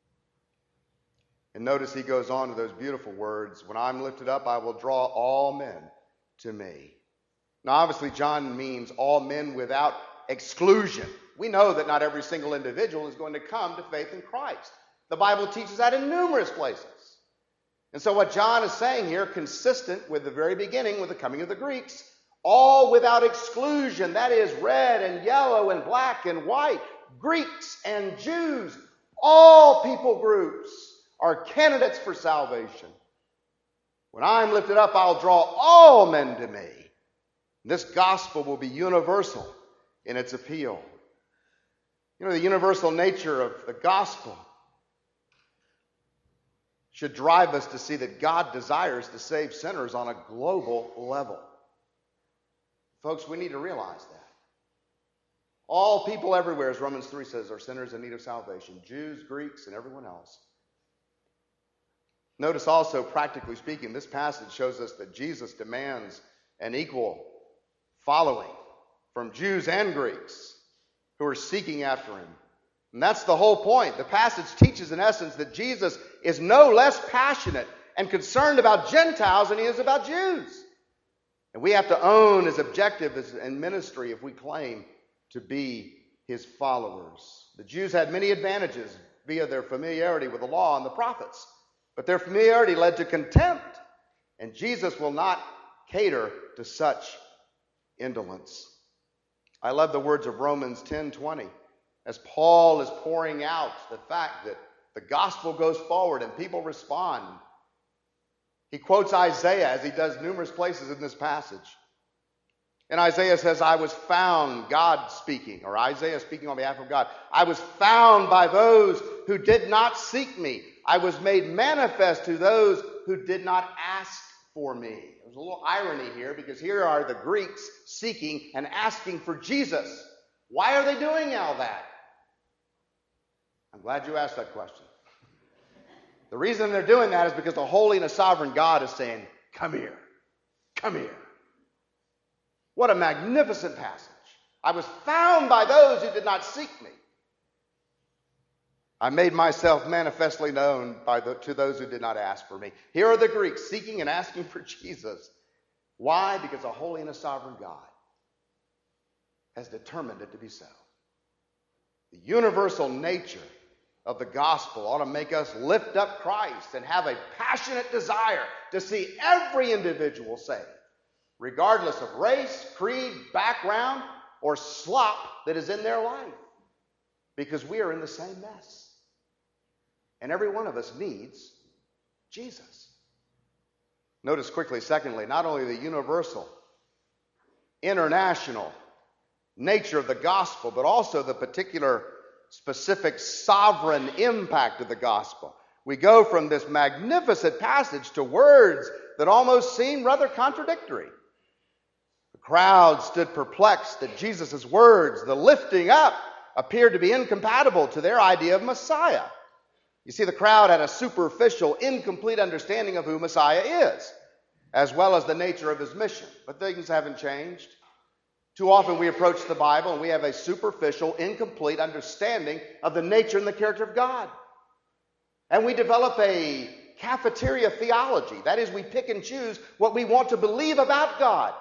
And notice he goes on to those beautiful words, when I'm lifted up, I will draw all men to me. Now, obviously, John means all men without exclusion. We know that not every single individual is going to come to faith in Christ. The Bible teaches that in numerous places. And so what John is saying here, consistent with the very beginning, with the coming of the Greeks, all without exclusion, that is red and yellow and black and white, Greeks and Jews, all people groups are candidates for salvation. When I'm lifted up, I'll draw all men to me. This gospel will be universal in its appeal. You know, the universal nature of the gospel should drive us to see that God desires to save sinners on a global level. Folks, we need to realize that. All people everywhere, as Romans three says, are sinners in need of salvation. Jews, Greeks, and everyone else. Notice also, practically speaking, this passage shows us that Jesus demands an equal following from Jews and Greeks who are seeking after him. And that's the whole point. The passage teaches in essence that Jesus is no less passionate and concerned about Gentiles than he is about Jews. And we have to own his objective in ministry if we claim to be his followers. The Jews had many advantages via their familiarity with the law and the prophets, but their familiarity led to contempt, and Jesus will not cater to such indolence. I love the words of Romans ten twenty. As Paul is pouring out the fact that the gospel goes forward and people respond, he quotes Isaiah, as he does numerous places in this passage. And Isaiah says, I was found, God speaking, or Isaiah speaking on behalf of God, I was found by those who did not seek me. I was made manifest to those who did not ask for me. There's a little irony here, because here are the Greeks seeking and asking for Jesus. Why are they doing all that? I'm glad you asked that question. The reason they're doing that is because the holy and the sovereign God is saying, come here, come here. What a magnificent passage. I was found by those who did not seek me. I made myself manifestly known by the, to those who did not ask for me. Here are the Greeks seeking and asking for Jesus. Why? Because the holy and the sovereign God has determined it to be so. The universal nature of the gospel ought to make us lift up Christ and have a passionate desire to see every individual saved, regardless of race, creed, background, or slop that is in their life, because we are in the same mess. And every one of us needs Jesus. Notice quickly, secondly, not only the universal, international nature of the gospel, but also the particular specific sovereign impact of the gospel. We go from this magnificent passage to words that almost seem rather contradictory. The crowd stood perplexed that Jesus' words, the lifting up, appeared to be incompatible to their idea of Messiah. You see, the crowd had a superficial, incomplete understanding of who Messiah is, as well as the nature of his mission. But things haven't changed. Too often we approach the Bible and we have a superficial, incomplete understanding of the nature and the character of God. And we develop a cafeteria theology. That is, we pick and choose what we want to believe about God.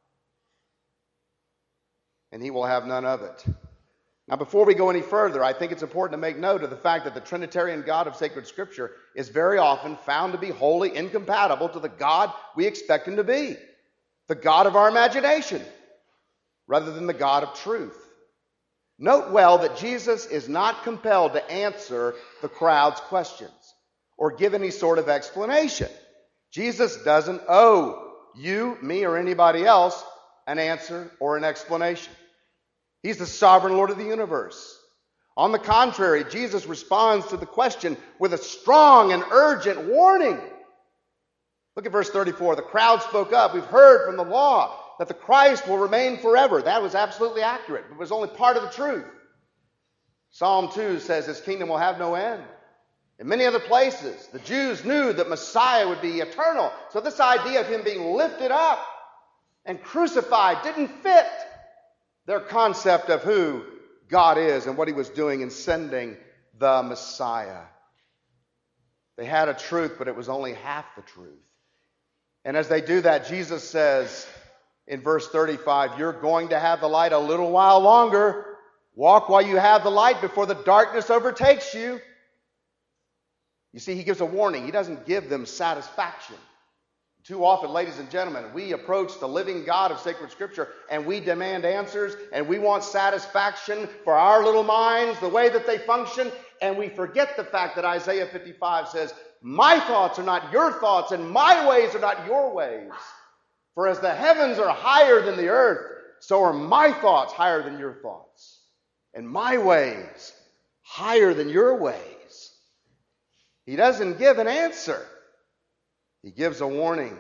And he will have none of it. Now, before we go any further, I think it's important to make note of the fact that the Trinitarian God of sacred Scripture is very often found to be wholly incompatible to the God we expect him to be, the God of our imagination, rather than the God of truth. Note well that Jesus is not compelled to answer the crowd's questions or give any sort of explanation. Jesus doesn't owe you, me, or anybody else an answer or an explanation. He's the sovereign Lord of the universe. On the contrary, Jesus responds to the question with a strong and urgent warning. Look at verse thirty-four. The crowd spoke up. We've heard from the law that the Christ will remain forever. That was absolutely accurate, but it was only part of the truth. Psalm two says his kingdom will have no end. In many other places, the Jews knew that Messiah would be eternal. So this idea of him being lifted up and crucified didn't fit their concept of who God is and what he was doing in sending the Messiah. They had a truth, but it was only half the truth. And as they do that, Jesus says in verse thirty-five, you're going to have the light a little while longer. Walk while you have the light before the darkness overtakes you. You see, he gives a warning. He doesn't give them satisfaction. Too often, ladies and gentlemen, we approach the living God of sacred Scripture and we demand answers and we want satisfaction for our little minds, the way that they function, and we forget the fact that Isaiah fifty-five says, my thoughts are not your thoughts and my ways are not your ways. For as the heavens are higher than the earth, so are my thoughts higher than your thoughts, and my ways higher than your ways. He doesn't give an answer. He gives a warning.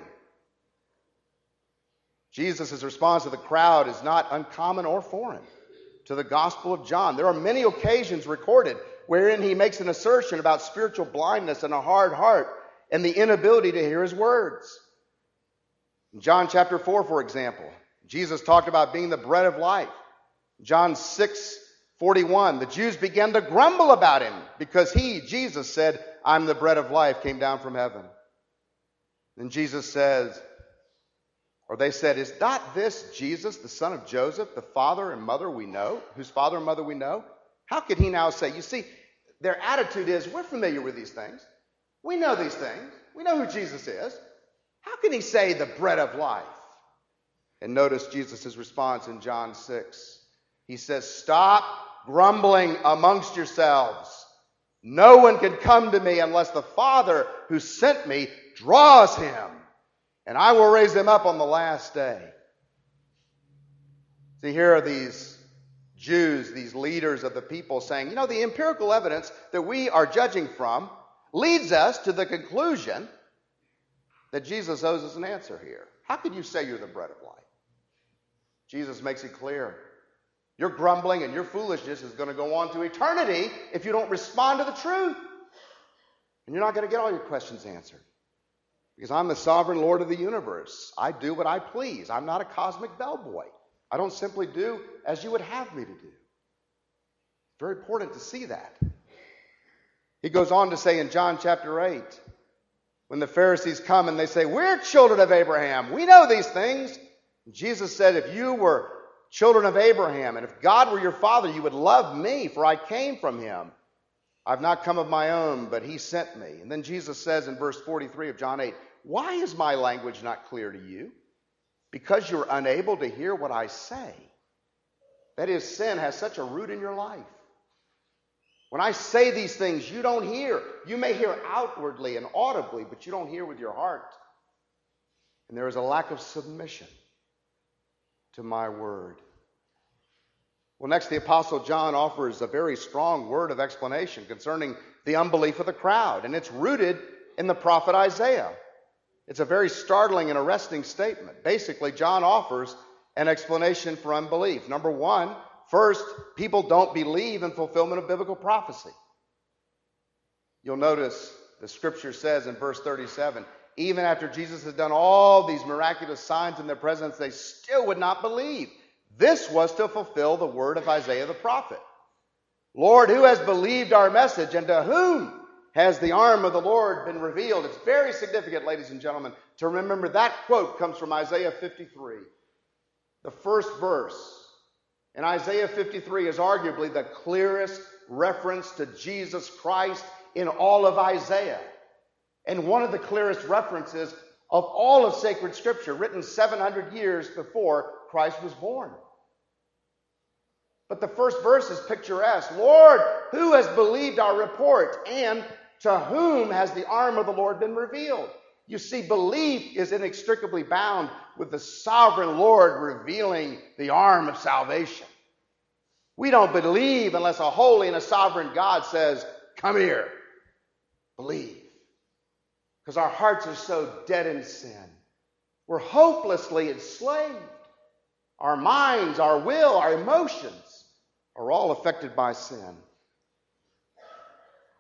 Jesus' response to the crowd is not uncommon or foreign to the Gospel of John. There are many occasions recorded wherein he makes an assertion about spiritual blindness and a hard heart and the inability to hear his words. In John chapter four, for example, Jesus talked about being the bread of life. John six forty-one, the Jews began to grumble about him because he, Jesus, said, I'm the bread of life, came down from heaven. Then Jesus says, or they said, is not this Jesus, the son of Joseph, the father and mother we know, whose father and mother we know? How could he now say, you see, their attitude is, we're familiar with these things. We know these things. We know who Jesus is. How can he say the bread of life? And notice Jesus' response in John six. He says, stop grumbling amongst yourselves. No one can come to me unless the Father who sent me draws him, and I will raise him up on the last day. See, here are these Jews, these leaders of the people saying, you know, the empirical evidence that we are judging from leads us to the conclusion that Jesus owes us an answer here. How can you say you're the bread of life? Jesus makes it clear. Your grumbling and your foolishness is going to go on to eternity if you don't respond to the truth. And you're not going to get all your questions answered. Because I'm the sovereign Lord of the universe. I do what I please. I'm not a cosmic bellboy. I don't simply do as you would have me to do. It's very important to see that. He goes on to say in John chapter eight, when the Pharisees come and they say, we're children of Abraham. We know these things. Jesus said, if you were children of Abraham, and if God were your father, you would love me, for I came from him. I've not come of my own, but he sent me. And then Jesus says in verse forty-three of John eight, why is my language not clear to you? Because you're unable to hear what I say. That is, sin has such a root in your life. When I say these things, you don't hear. You may hear outwardly and audibly, but you don't hear with your heart. And there is a lack of submission to my word. Well, next, the Apostle John offers a very strong word of explanation concerning the unbelief of the crowd, and it's rooted in the prophet Isaiah. It's a very startling and arresting statement. Basically, John offers an explanation for unbelief. Number one, first, people don't believe in fulfillment of biblical prophecy. You'll notice the scripture says in verse thirty-seven, even after Jesus has done all these miraculous signs in their presence, they still would not believe. This was to fulfill the word of Isaiah the prophet. Lord, who has believed our message, and to whom has the arm of the Lord been revealed? It's very significant, ladies and gentlemen, to remember that quote comes from Isaiah fifty-three. The first verse in Isaiah fifty-three is arguably the clearest reference to Jesus Christ in all of Isaiah. And one of the clearest references of all of sacred scripture, written seven hundred years before Christ was born. But the first verse is picturesque. Lord, who has believed our report? And to whom has the arm of the Lord been revealed? You see, belief is inextricably bound with the sovereign Lord revealing the arm of salvation. We don't believe unless a holy and a sovereign God says, come here, believe. Because our hearts are so dead in sin. We're hopelessly enslaved. Our minds, our will, our emotions are all affected by sin.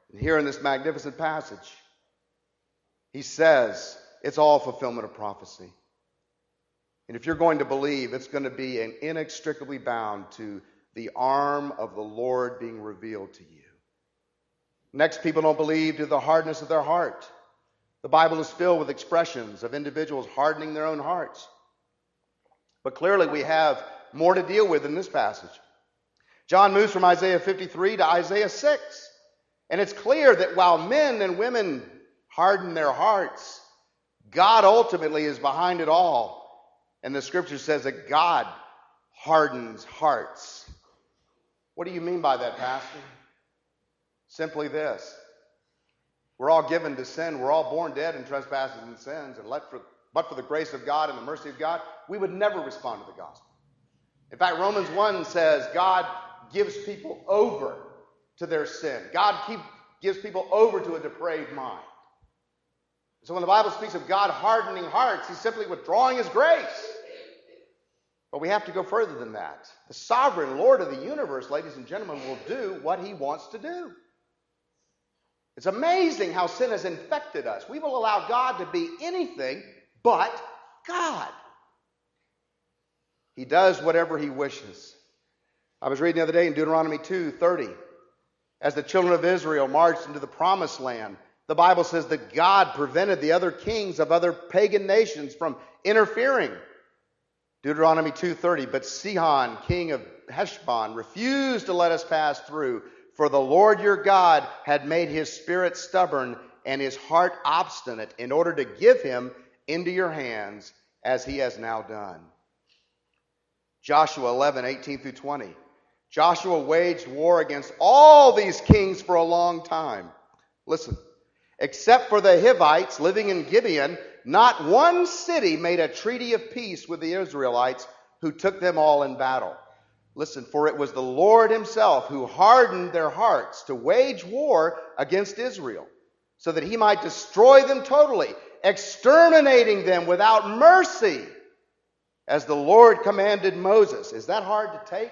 And here in this magnificent passage, he says it's all fulfillment of prophecy. And if you're going to believe, it's going to be an inextricably bound to the arm of the Lord being revealed to you. Next, people don't believe due to the hardness of their heart. The Bible is filled with expressions of individuals hardening their own hearts. But clearly we have more to deal with in this passage. John moves from Isaiah fifty-three to Isaiah six. And it's clear that while men and women harden their hearts, God ultimately is behind it all. And the scripture says that God hardens hearts. What do you mean by that, Pastor? Simply this. We're all given to sin. We're all born dead in trespasses and sins. And let for, but for the grace of God and the mercy of God, we would never respond to the gospel. In fact, Romans one says God gives people over to their sin. God keep, gives people over to a depraved mind. So when the Bible speaks of God hardening hearts, he's simply withdrawing his grace. But we have to go further than that. The sovereign Lord of the universe, ladies and gentlemen, will do what he wants to do. It's amazing how sin has infected us. We will allow God to be anything but God. He does whatever he wishes. I was reading the other day in Deuteronomy two thirty. As the children of Israel marched into the promised land, the Bible says that God prevented the other kings of other pagan nations from interfering. Deuteronomy two thirty, but Sihon, king of Heshbon, refused to let us pass through, for the Lord your God had made his spirit stubborn and his heart obstinate in order to give him into your hands as he has now done. Joshua eleven, eighteen through twenty. Joshua waged war against all these kings for a long time. Listen, except for the Hivites living in Gibeon, not one city made a treaty of peace with the Israelites, who took them all in battle. Listen, for it was the Lord himself who hardened their hearts to wage war against Israel, so that he might destroy them totally, exterminating them without mercy, as the Lord commanded Moses. Is that hard to take?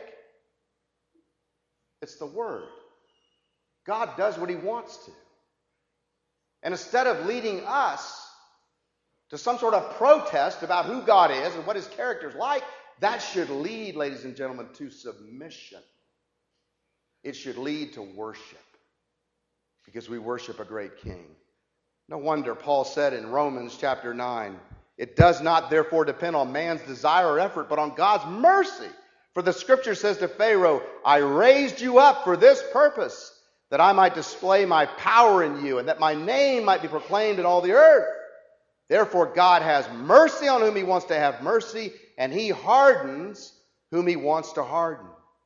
It's the word. God does what he wants to. And instead of leading us to some sort of protest about who God is and what his character is like, that should lead, ladies and gentlemen, to submission. It should lead to worship, because we worship a great king. No wonder Paul said in Romans chapter nine, it does not therefore depend on man's desire or effort, but on God's mercy. For the scripture says to Pharaoh, I raised you up for this purpose, that I might display my power in you, and that my name might be proclaimed in all the earth. Therefore God has mercy on whom he wants to have mercy, and he hardens whom he wants to harden.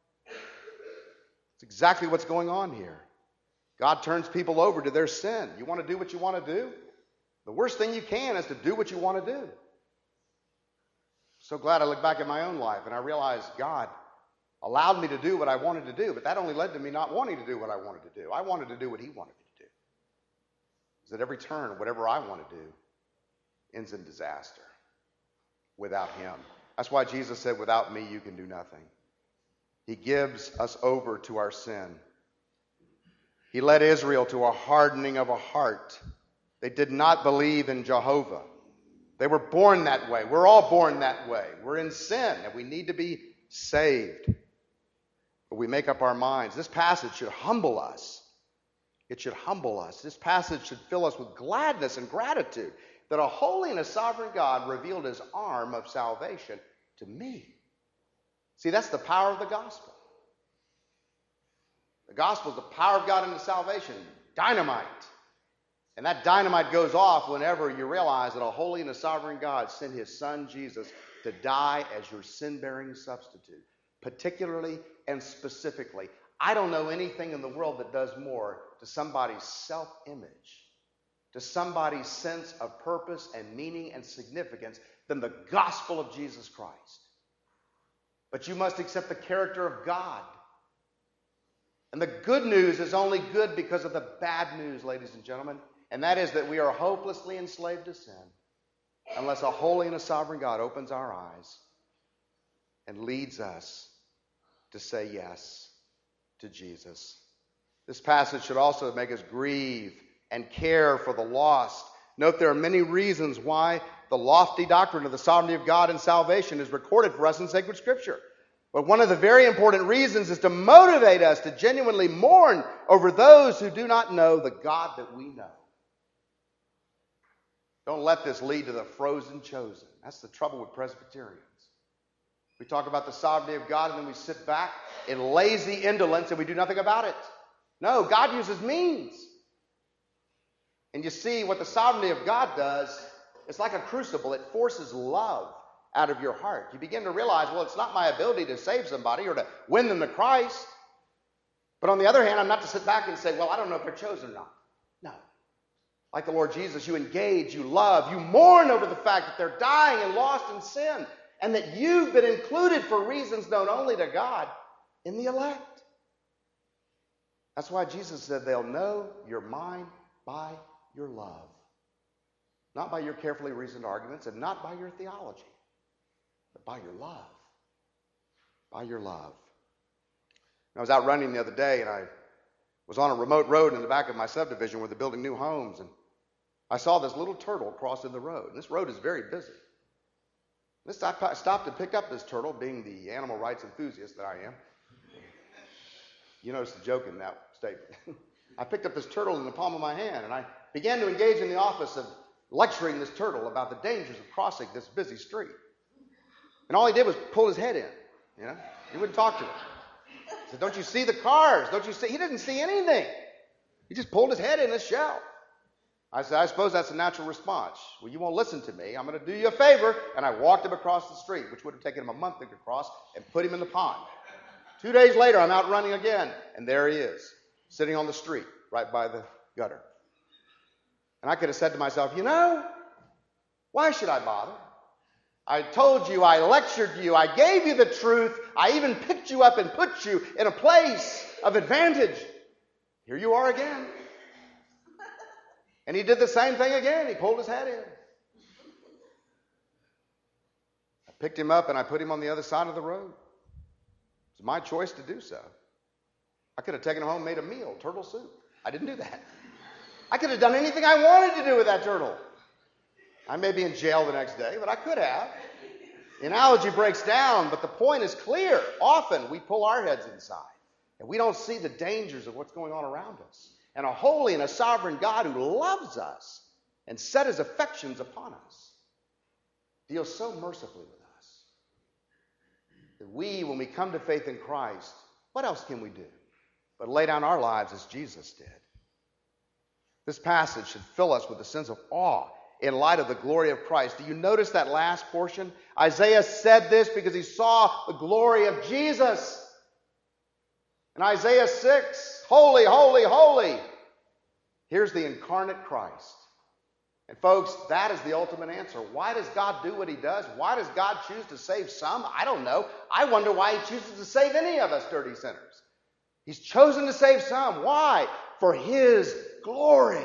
It's exactly what's going on here. God turns people over to their sin. You want to do what you want to do? The worst thing you can is to do what you want to do. So glad I look back at my own life and I realized God allowed me to do what I wanted to do, but that only led to me not wanting to do what I wanted to do. I wanted to do what he wanted me to do. Because at every turn, whatever I want to do ends in disaster without him. That's why Jesus said, without me, you can do nothing. He gives us over to our sin. He led Israel to a hardening of a heart. They did not believe in Jehovah. They were born that way. We're all born that way. We're in sin and we need to be saved. But we make up our minds. This passage should humble us. It should humble us. This passage should fill us with gladness and gratitude that a holy and a sovereign God revealed his arm of salvation to me. See, that's the power of the gospel. The gospel is the power of God into salvation. Dynamite. And that dynamite goes off whenever you realize that a holy and a sovereign God sent his son Jesus to die as your sin-bearing substitute. Particularly and specifically. I don't know anything in the world that does more to somebody's self-image, to somebody's sense of purpose and meaning and significance than the gospel of Jesus Christ. But you must accept the character of God. And the good news is only good because of the bad news, ladies and gentlemen. And that is that we are hopelessly enslaved to sin unless a holy and a sovereign God opens our eyes and leads us to say yes to Jesus. This passage should also make us grieve and care for the lost. Note there are many reasons why the lofty doctrine of the sovereignty of God and salvation is recorded for us in sacred Scripture. But one of the very important reasons is to motivate us to genuinely mourn over those who do not know the God that we know. Don't let this lead to the frozen chosen. That's the trouble with Presbyterians. We talk about the sovereignty of God and then we sit back in lazy indolence and we do nothing about it. No, God uses means. And you see what the sovereignty of God does, it's like a crucible. It forces love out of your heart. You begin to realize, well, it's not my ability to save somebody or to win them to Christ. But on the other hand, I'm not to sit back and say, well, I don't know if they're chosen or not. No. Like the Lord Jesus, you engage, you love, you mourn over the fact that they're dying and lost in sin, and that you've been included for reasons known only to God in the elect. That's why Jesus said they'll know you're mine by your love. Not by your carefully reasoned arguments and not by your theology, but by your love. By your love. I was out running the other day and I was on a remote road in the back of my subdivision where they're building new homes, and I saw this little turtle crossing the road. And this road is very busy. This, I stopped to pick up this turtle, being the animal rights enthusiast that I am. You notice the joke in that statement. I picked up this turtle in the palm of my hand, and I began to engage in the office of lecturing this turtle about the dangers of crossing this busy street. And all he did was pull his head in. You know, he wouldn't talk to him. He said, "Don't you see the cars? Don't you see?" He didn't see anything. He just pulled his head in his shell. I said, "I suppose that's a natural response. Well, you won't listen to me. I'm going to do you a favor." And I walked him across the street, which would have taken him a month to cross, and put him in the pond. Two days later, I'm out running again, and there he is, sitting on the street right by the gutter. And I could have said to myself, you know, why should I bother? I told you, I lectured you, I gave you the truth, I even picked you up and put you in a place of advantage. Here you are again. And he did the same thing again. He pulled his head in. I picked him up and I put him on the other side of the road. It's my choice to do so. I could have taken him home and made a meal, turtle soup. I didn't do that. I could have done anything I wanted to do with that turtle. I may be in jail the next day, but I could have. The analogy breaks down, but the point is clear. Often we pull our heads inside, and we don't see the dangers of what's going on around us. And a holy and a sovereign God who loves us and set his affections upon us deals so mercifully with us that we, when we come to faith in Christ, what else can we do but lay down our lives as Jesus did? This passage should fill us with a sense of awe in light of the glory of Christ. Do you notice that last portion? Isaiah said this because he saw the glory of Jesus. In Isaiah six, holy, holy, holy. Here's the incarnate Christ. And folks, that is the ultimate answer. Why does God do what he does? Why does God choose to save some? I don't know. I wonder why he chooses to save any of us dirty sinners. He's chosen to save some. Why? For his glory.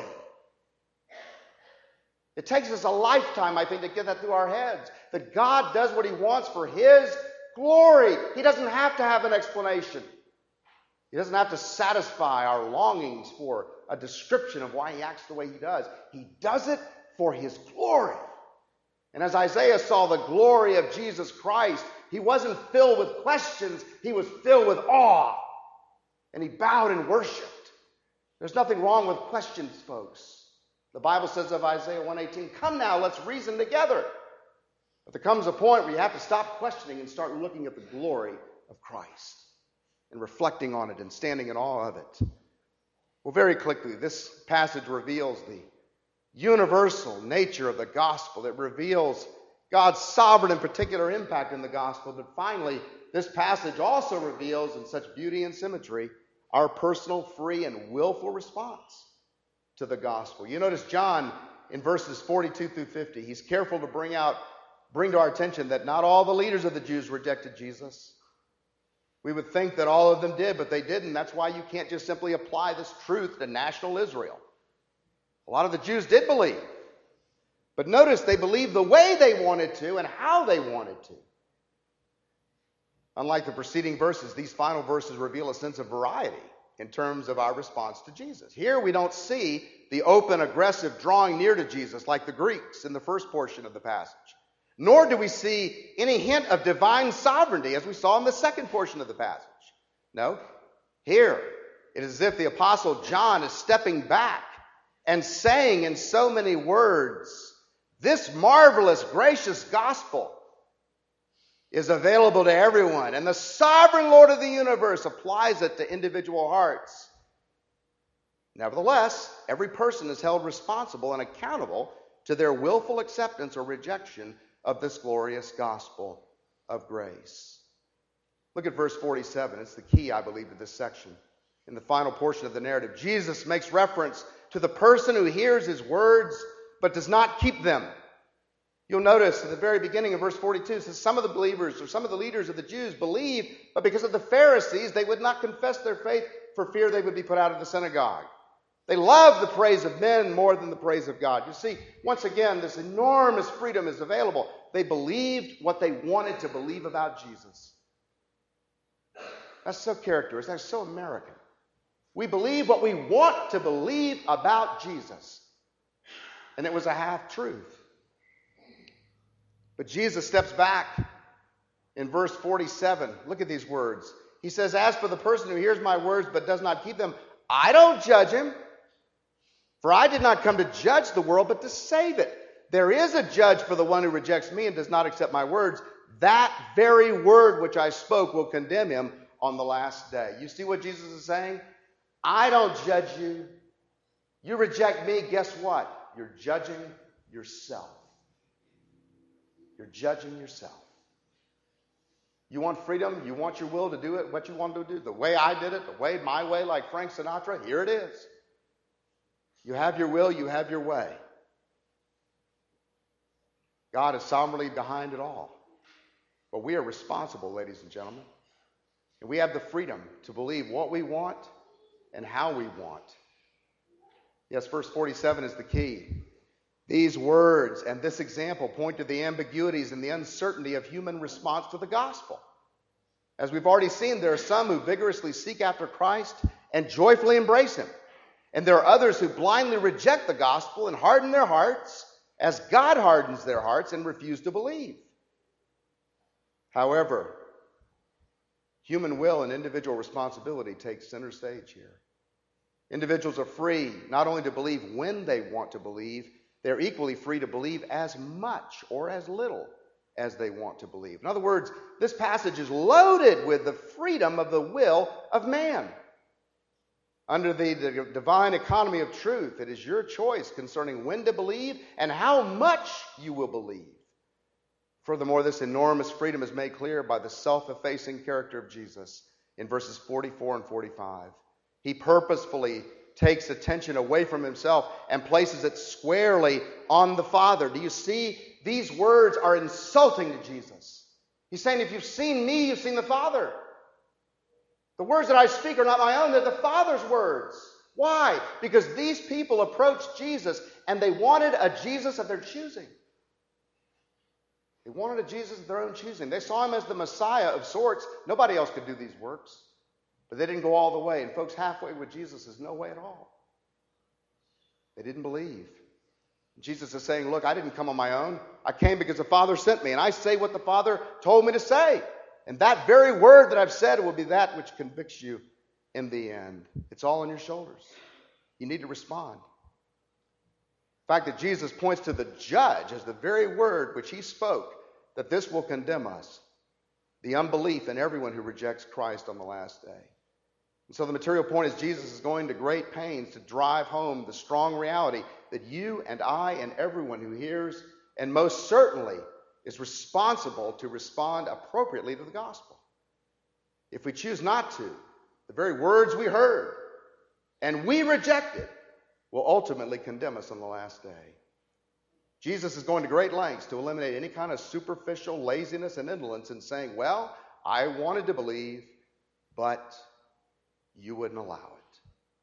It takes us a lifetime, I think, to get that through our heads. That God does what he wants for his glory. He doesn't have to have an explanation. He doesn't have to satisfy our longings for a description of why he acts the way he does. He does it for his glory. And as Isaiah saw the glory of Jesus Christ, he wasn't filled with questions. He was filled with awe. And he bowed and worshiped. There's nothing wrong with questions, folks. The Bible says of Isaiah one eighteen, come now, let's reason together. But there comes a point where you have to stop questioning and start looking at the glory of Christ and reflecting on it and standing in awe of it. Well, very quickly, this passage reveals the universal nature of the gospel. It reveals God's sovereign and particular impact in the gospel. But finally, this passage also reveals in such beauty and symmetry our personal, free, and willful response to the gospel. You notice John in verses forty-two through fifty, he's careful to bring out, bring to our attention that not all the leaders of the Jews rejected Jesus. We would think that all of them did, but they didn't. That's why you can't just simply apply this truth to national Israel. A lot of the Jews did believe. But notice they believed the way they wanted to and how they wanted to. Unlike the preceding verses, these final verses reveal a sense of variety in terms of our response to Jesus. Here we don't see the open, aggressive drawing near to Jesus like the Greeks in the first portion of the passage. Nor do we see any hint of divine sovereignty as we saw in the second portion of the passage. No, here it is as if the Apostle John is stepping back and saying in so many words, this marvelous, gracious gospel is available to everyone, and the sovereign Lord of the universe applies it to individual hearts. Nevertheless, every person is held responsible and accountable to their willful acceptance or rejection of this glorious gospel of grace. Look at verse forty-seven. It's the key, I believe, to this section. In the final portion of the narrative, Jesus makes reference to the person who hears his words but does not keep them. You'll notice at the very beginning of verse forty-two, it says some of the believers or some of the leaders of the Jews believed, but because of the Pharisees, they would not confess their faith for fear they would be put out of the synagogue. They loved the praise of men more than the praise of God. You see, once again, this enormous freedom is available. They believed what they wanted to believe about Jesus. That's so characteristic. That's so American. We believe what we want to believe about Jesus. And it was a half-truth. But Jesus steps back in verse forty-seven. Look at these words. He says, as for the person who hears my words but does not keep them, I don't judge him. For I did not come to judge the world, but to save it. There is a judge for the one who rejects me and does not accept my words. That very word which I spoke will condemn him on the last day. You see what Jesus is saying? I don't judge you. You reject me, guess what? You're judging yourself. You're judging yourself. You want freedom? You want your will to do it, what you want to do? The way I did it, the way, my way, like Frank Sinatra? Here it is. You have your will, you have your way. God is sovereignly behind it all. But we are responsible, ladies and gentlemen. And we have the freedom to believe what we want and how we want. Yes, verse forty-seven is the key. These words and this example point to the ambiguities and the uncertainty of human response to the gospel. As we've already seen, there are some who vigorously seek after Christ and joyfully embrace him. And there are others who blindly reject the gospel and harden their hearts as God hardens their hearts and refuse to believe. However, human will and individual responsibility take center stage here. Individuals are free not only to believe when they want to believe, they're equally free to believe as much or as little as they want to believe. In other words, this passage is loaded with the freedom of the will of man. Under the, the divine economy of truth, it is your choice concerning when to believe and how much you will believe. Furthermore, this enormous freedom is made clear by the self-effacing character of Jesus in verses forty-four and forty-five. He purposefully takes attention away from himself and places it squarely on the Father. Do you see? These words are insulting to Jesus. He's saying, if you've seen me, you've seen the Father. The words that I speak are not my own, they're the Father's words. Why? Because these people approached Jesus and they wanted a Jesus of their choosing. They wanted a Jesus of their own choosing. They saw him as the Messiah of sorts. Nobody else could do these works. But they didn't go all the way. And folks, halfway with Jesus is no way at all. They didn't believe. Jesus is saying, look, I didn't come on my own. I came because the Father sent me. And I say what the Father told me to say. And that very word that I've said will be that which convicts you in the end. It's all on your shoulders. You need to respond. The fact that Jesus points to the judge as the very word which he spoke, that this will condemn us. The unbelief in everyone who rejects Christ on the last day. And so the material point is Jesus is going to great pains to drive home the strong reality that you and I and everyone who hears and most certainly is responsible to respond appropriately to the gospel. If we choose not to, the very words we heard and we rejected will ultimately condemn us on the last day. Jesus is going to great lengths to eliminate any kind of superficial laziness and indolence in saying, well, I wanted to believe, but you wouldn't allow it.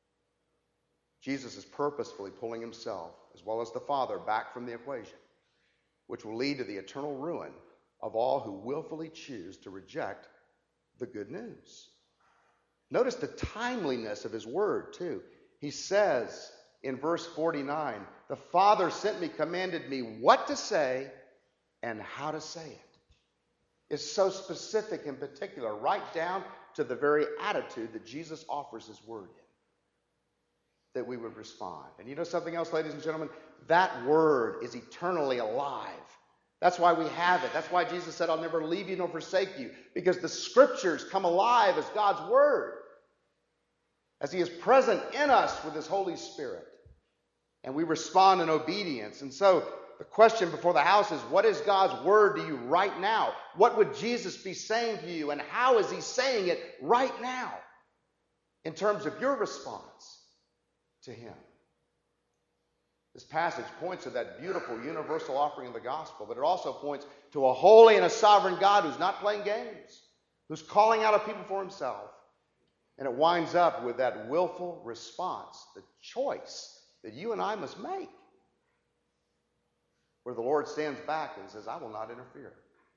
Jesus is purposefully pulling himself, as well as the Father, back from the equation, which will lead to the eternal ruin of all who willfully choose to reject the good news. Notice the timeliness of his word, too. He says in verse forty-nine, the Father sent me, commanded me what to say and how to say it. It's so specific and particular, right down to the very attitude that Jesus offers his word in, that we would respond. And you know something else, ladies and gentlemen? That word is eternally alive. That's why we have it. That's why Jesus said, I'll never leave you nor forsake you, because the scriptures come alive as God's word, as he is present in us with his Holy Spirit, and we respond in obedience. And so the question before the house is, what is God's word to you right now? What would Jesus be saying to you, and how is he saying it right now in terms of your response to him? This passage points to that beautiful universal offering of the gospel, but it also points to a holy and a sovereign God who's not playing games, who's calling out a people for himself. And it winds up with that willful response, the choice that you and I must make, where the Lord stands back and says, I will not interfere.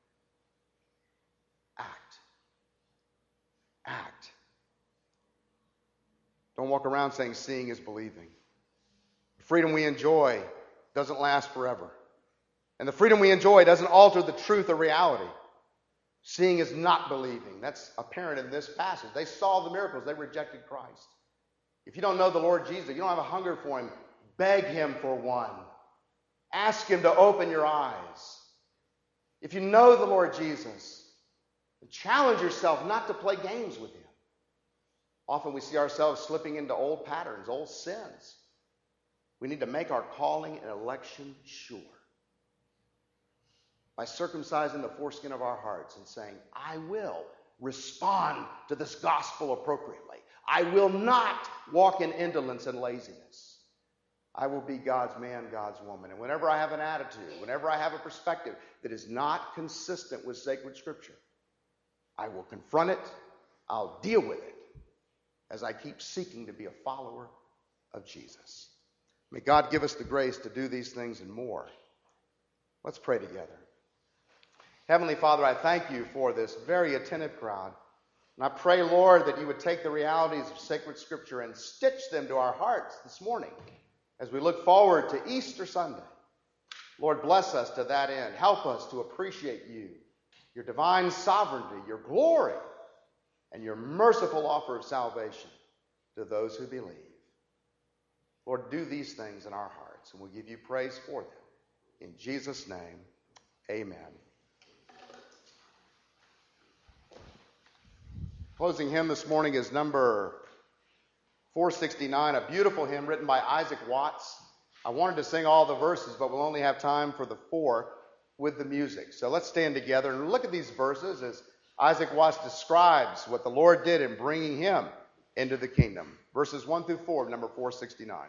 Act. Act. Don't walk around saying seeing is believing. The freedom we enjoy doesn't last forever. And the freedom we enjoy doesn't alter the truth or reality. Seeing is not believing. That's apparent in this passage. They saw the miracles. They rejected Christ. If you don't know the Lord Jesus, you don't have a hunger for him, beg him for one. Ask him to open your eyes. If you know the Lord Jesus, challenge yourself not to play games with him. Often we see ourselves slipping into old patterns, old sins. We need to make our calling and election sure by circumcising the foreskin of our hearts and saying, I will respond to this gospel appropriately. I will not walk in indolence and laziness. I will be God's man, God's woman. And whenever I have an attitude, whenever I have a perspective that is not consistent with sacred scripture, I will confront it. I'll deal with it as I keep seeking to be a follower of Jesus. May God give us the grace to do these things and more. Let's pray together. Heavenly Father, I thank you for this very attentive crowd. And I pray, Lord, that you would take the realities of sacred scripture and stitch them to our hearts this morning as we look forward to Easter Sunday. Lord, bless us to that end. Help us to appreciate you, your divine sovereignty, your glory, and your merciful offer of salvation to those who believe. Lord, do these things in our hearts, and we'll give you praise for them. In Jesus' name, amen. Closing hymn this morning is number four sixty-nine, a beautiful hymn written by Isaac Watts. I wanted to sing all the verses, but we'll only have time for the four with the music. So let's stand together and look at these verses as Isaac Watts describes what the Lord did in bringing him into the kingdom. Verses one through four of number four sixty-nine.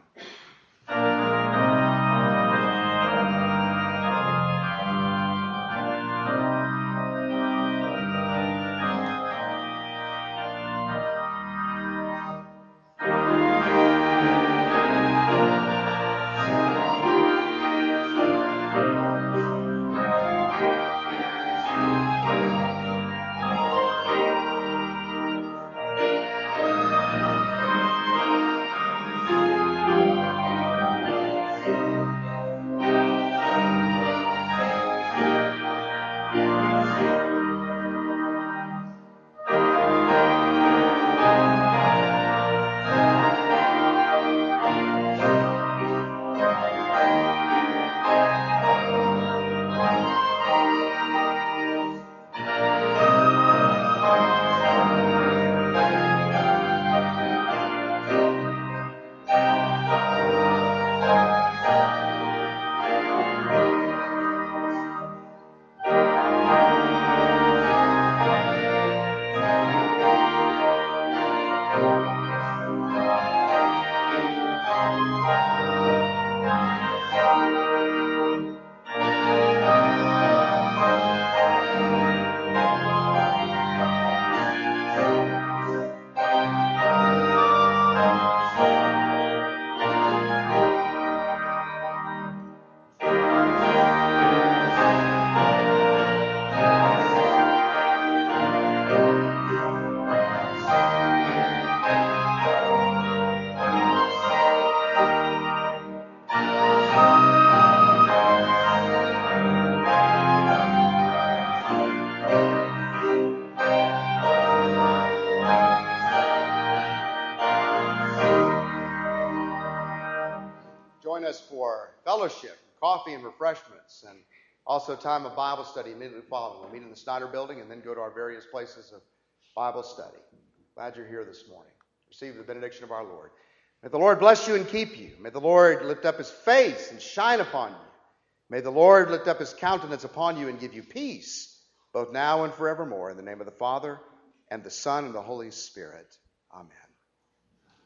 fellowship, coffee and refreshments, and also time of Bible study immediately following. We'll meet in the Snyder Building and then go to our various places of Bible study. Glad you're here this morning. Receive the benediction of our Lord. May the Lord bless you and keep you. May the Lord lift up his face and shine upon you. May the Lord lift up his countenance upon you and give you peace, both now and forevermore. In the name of the Father, and the Son, and the Holy Spirit. Amen.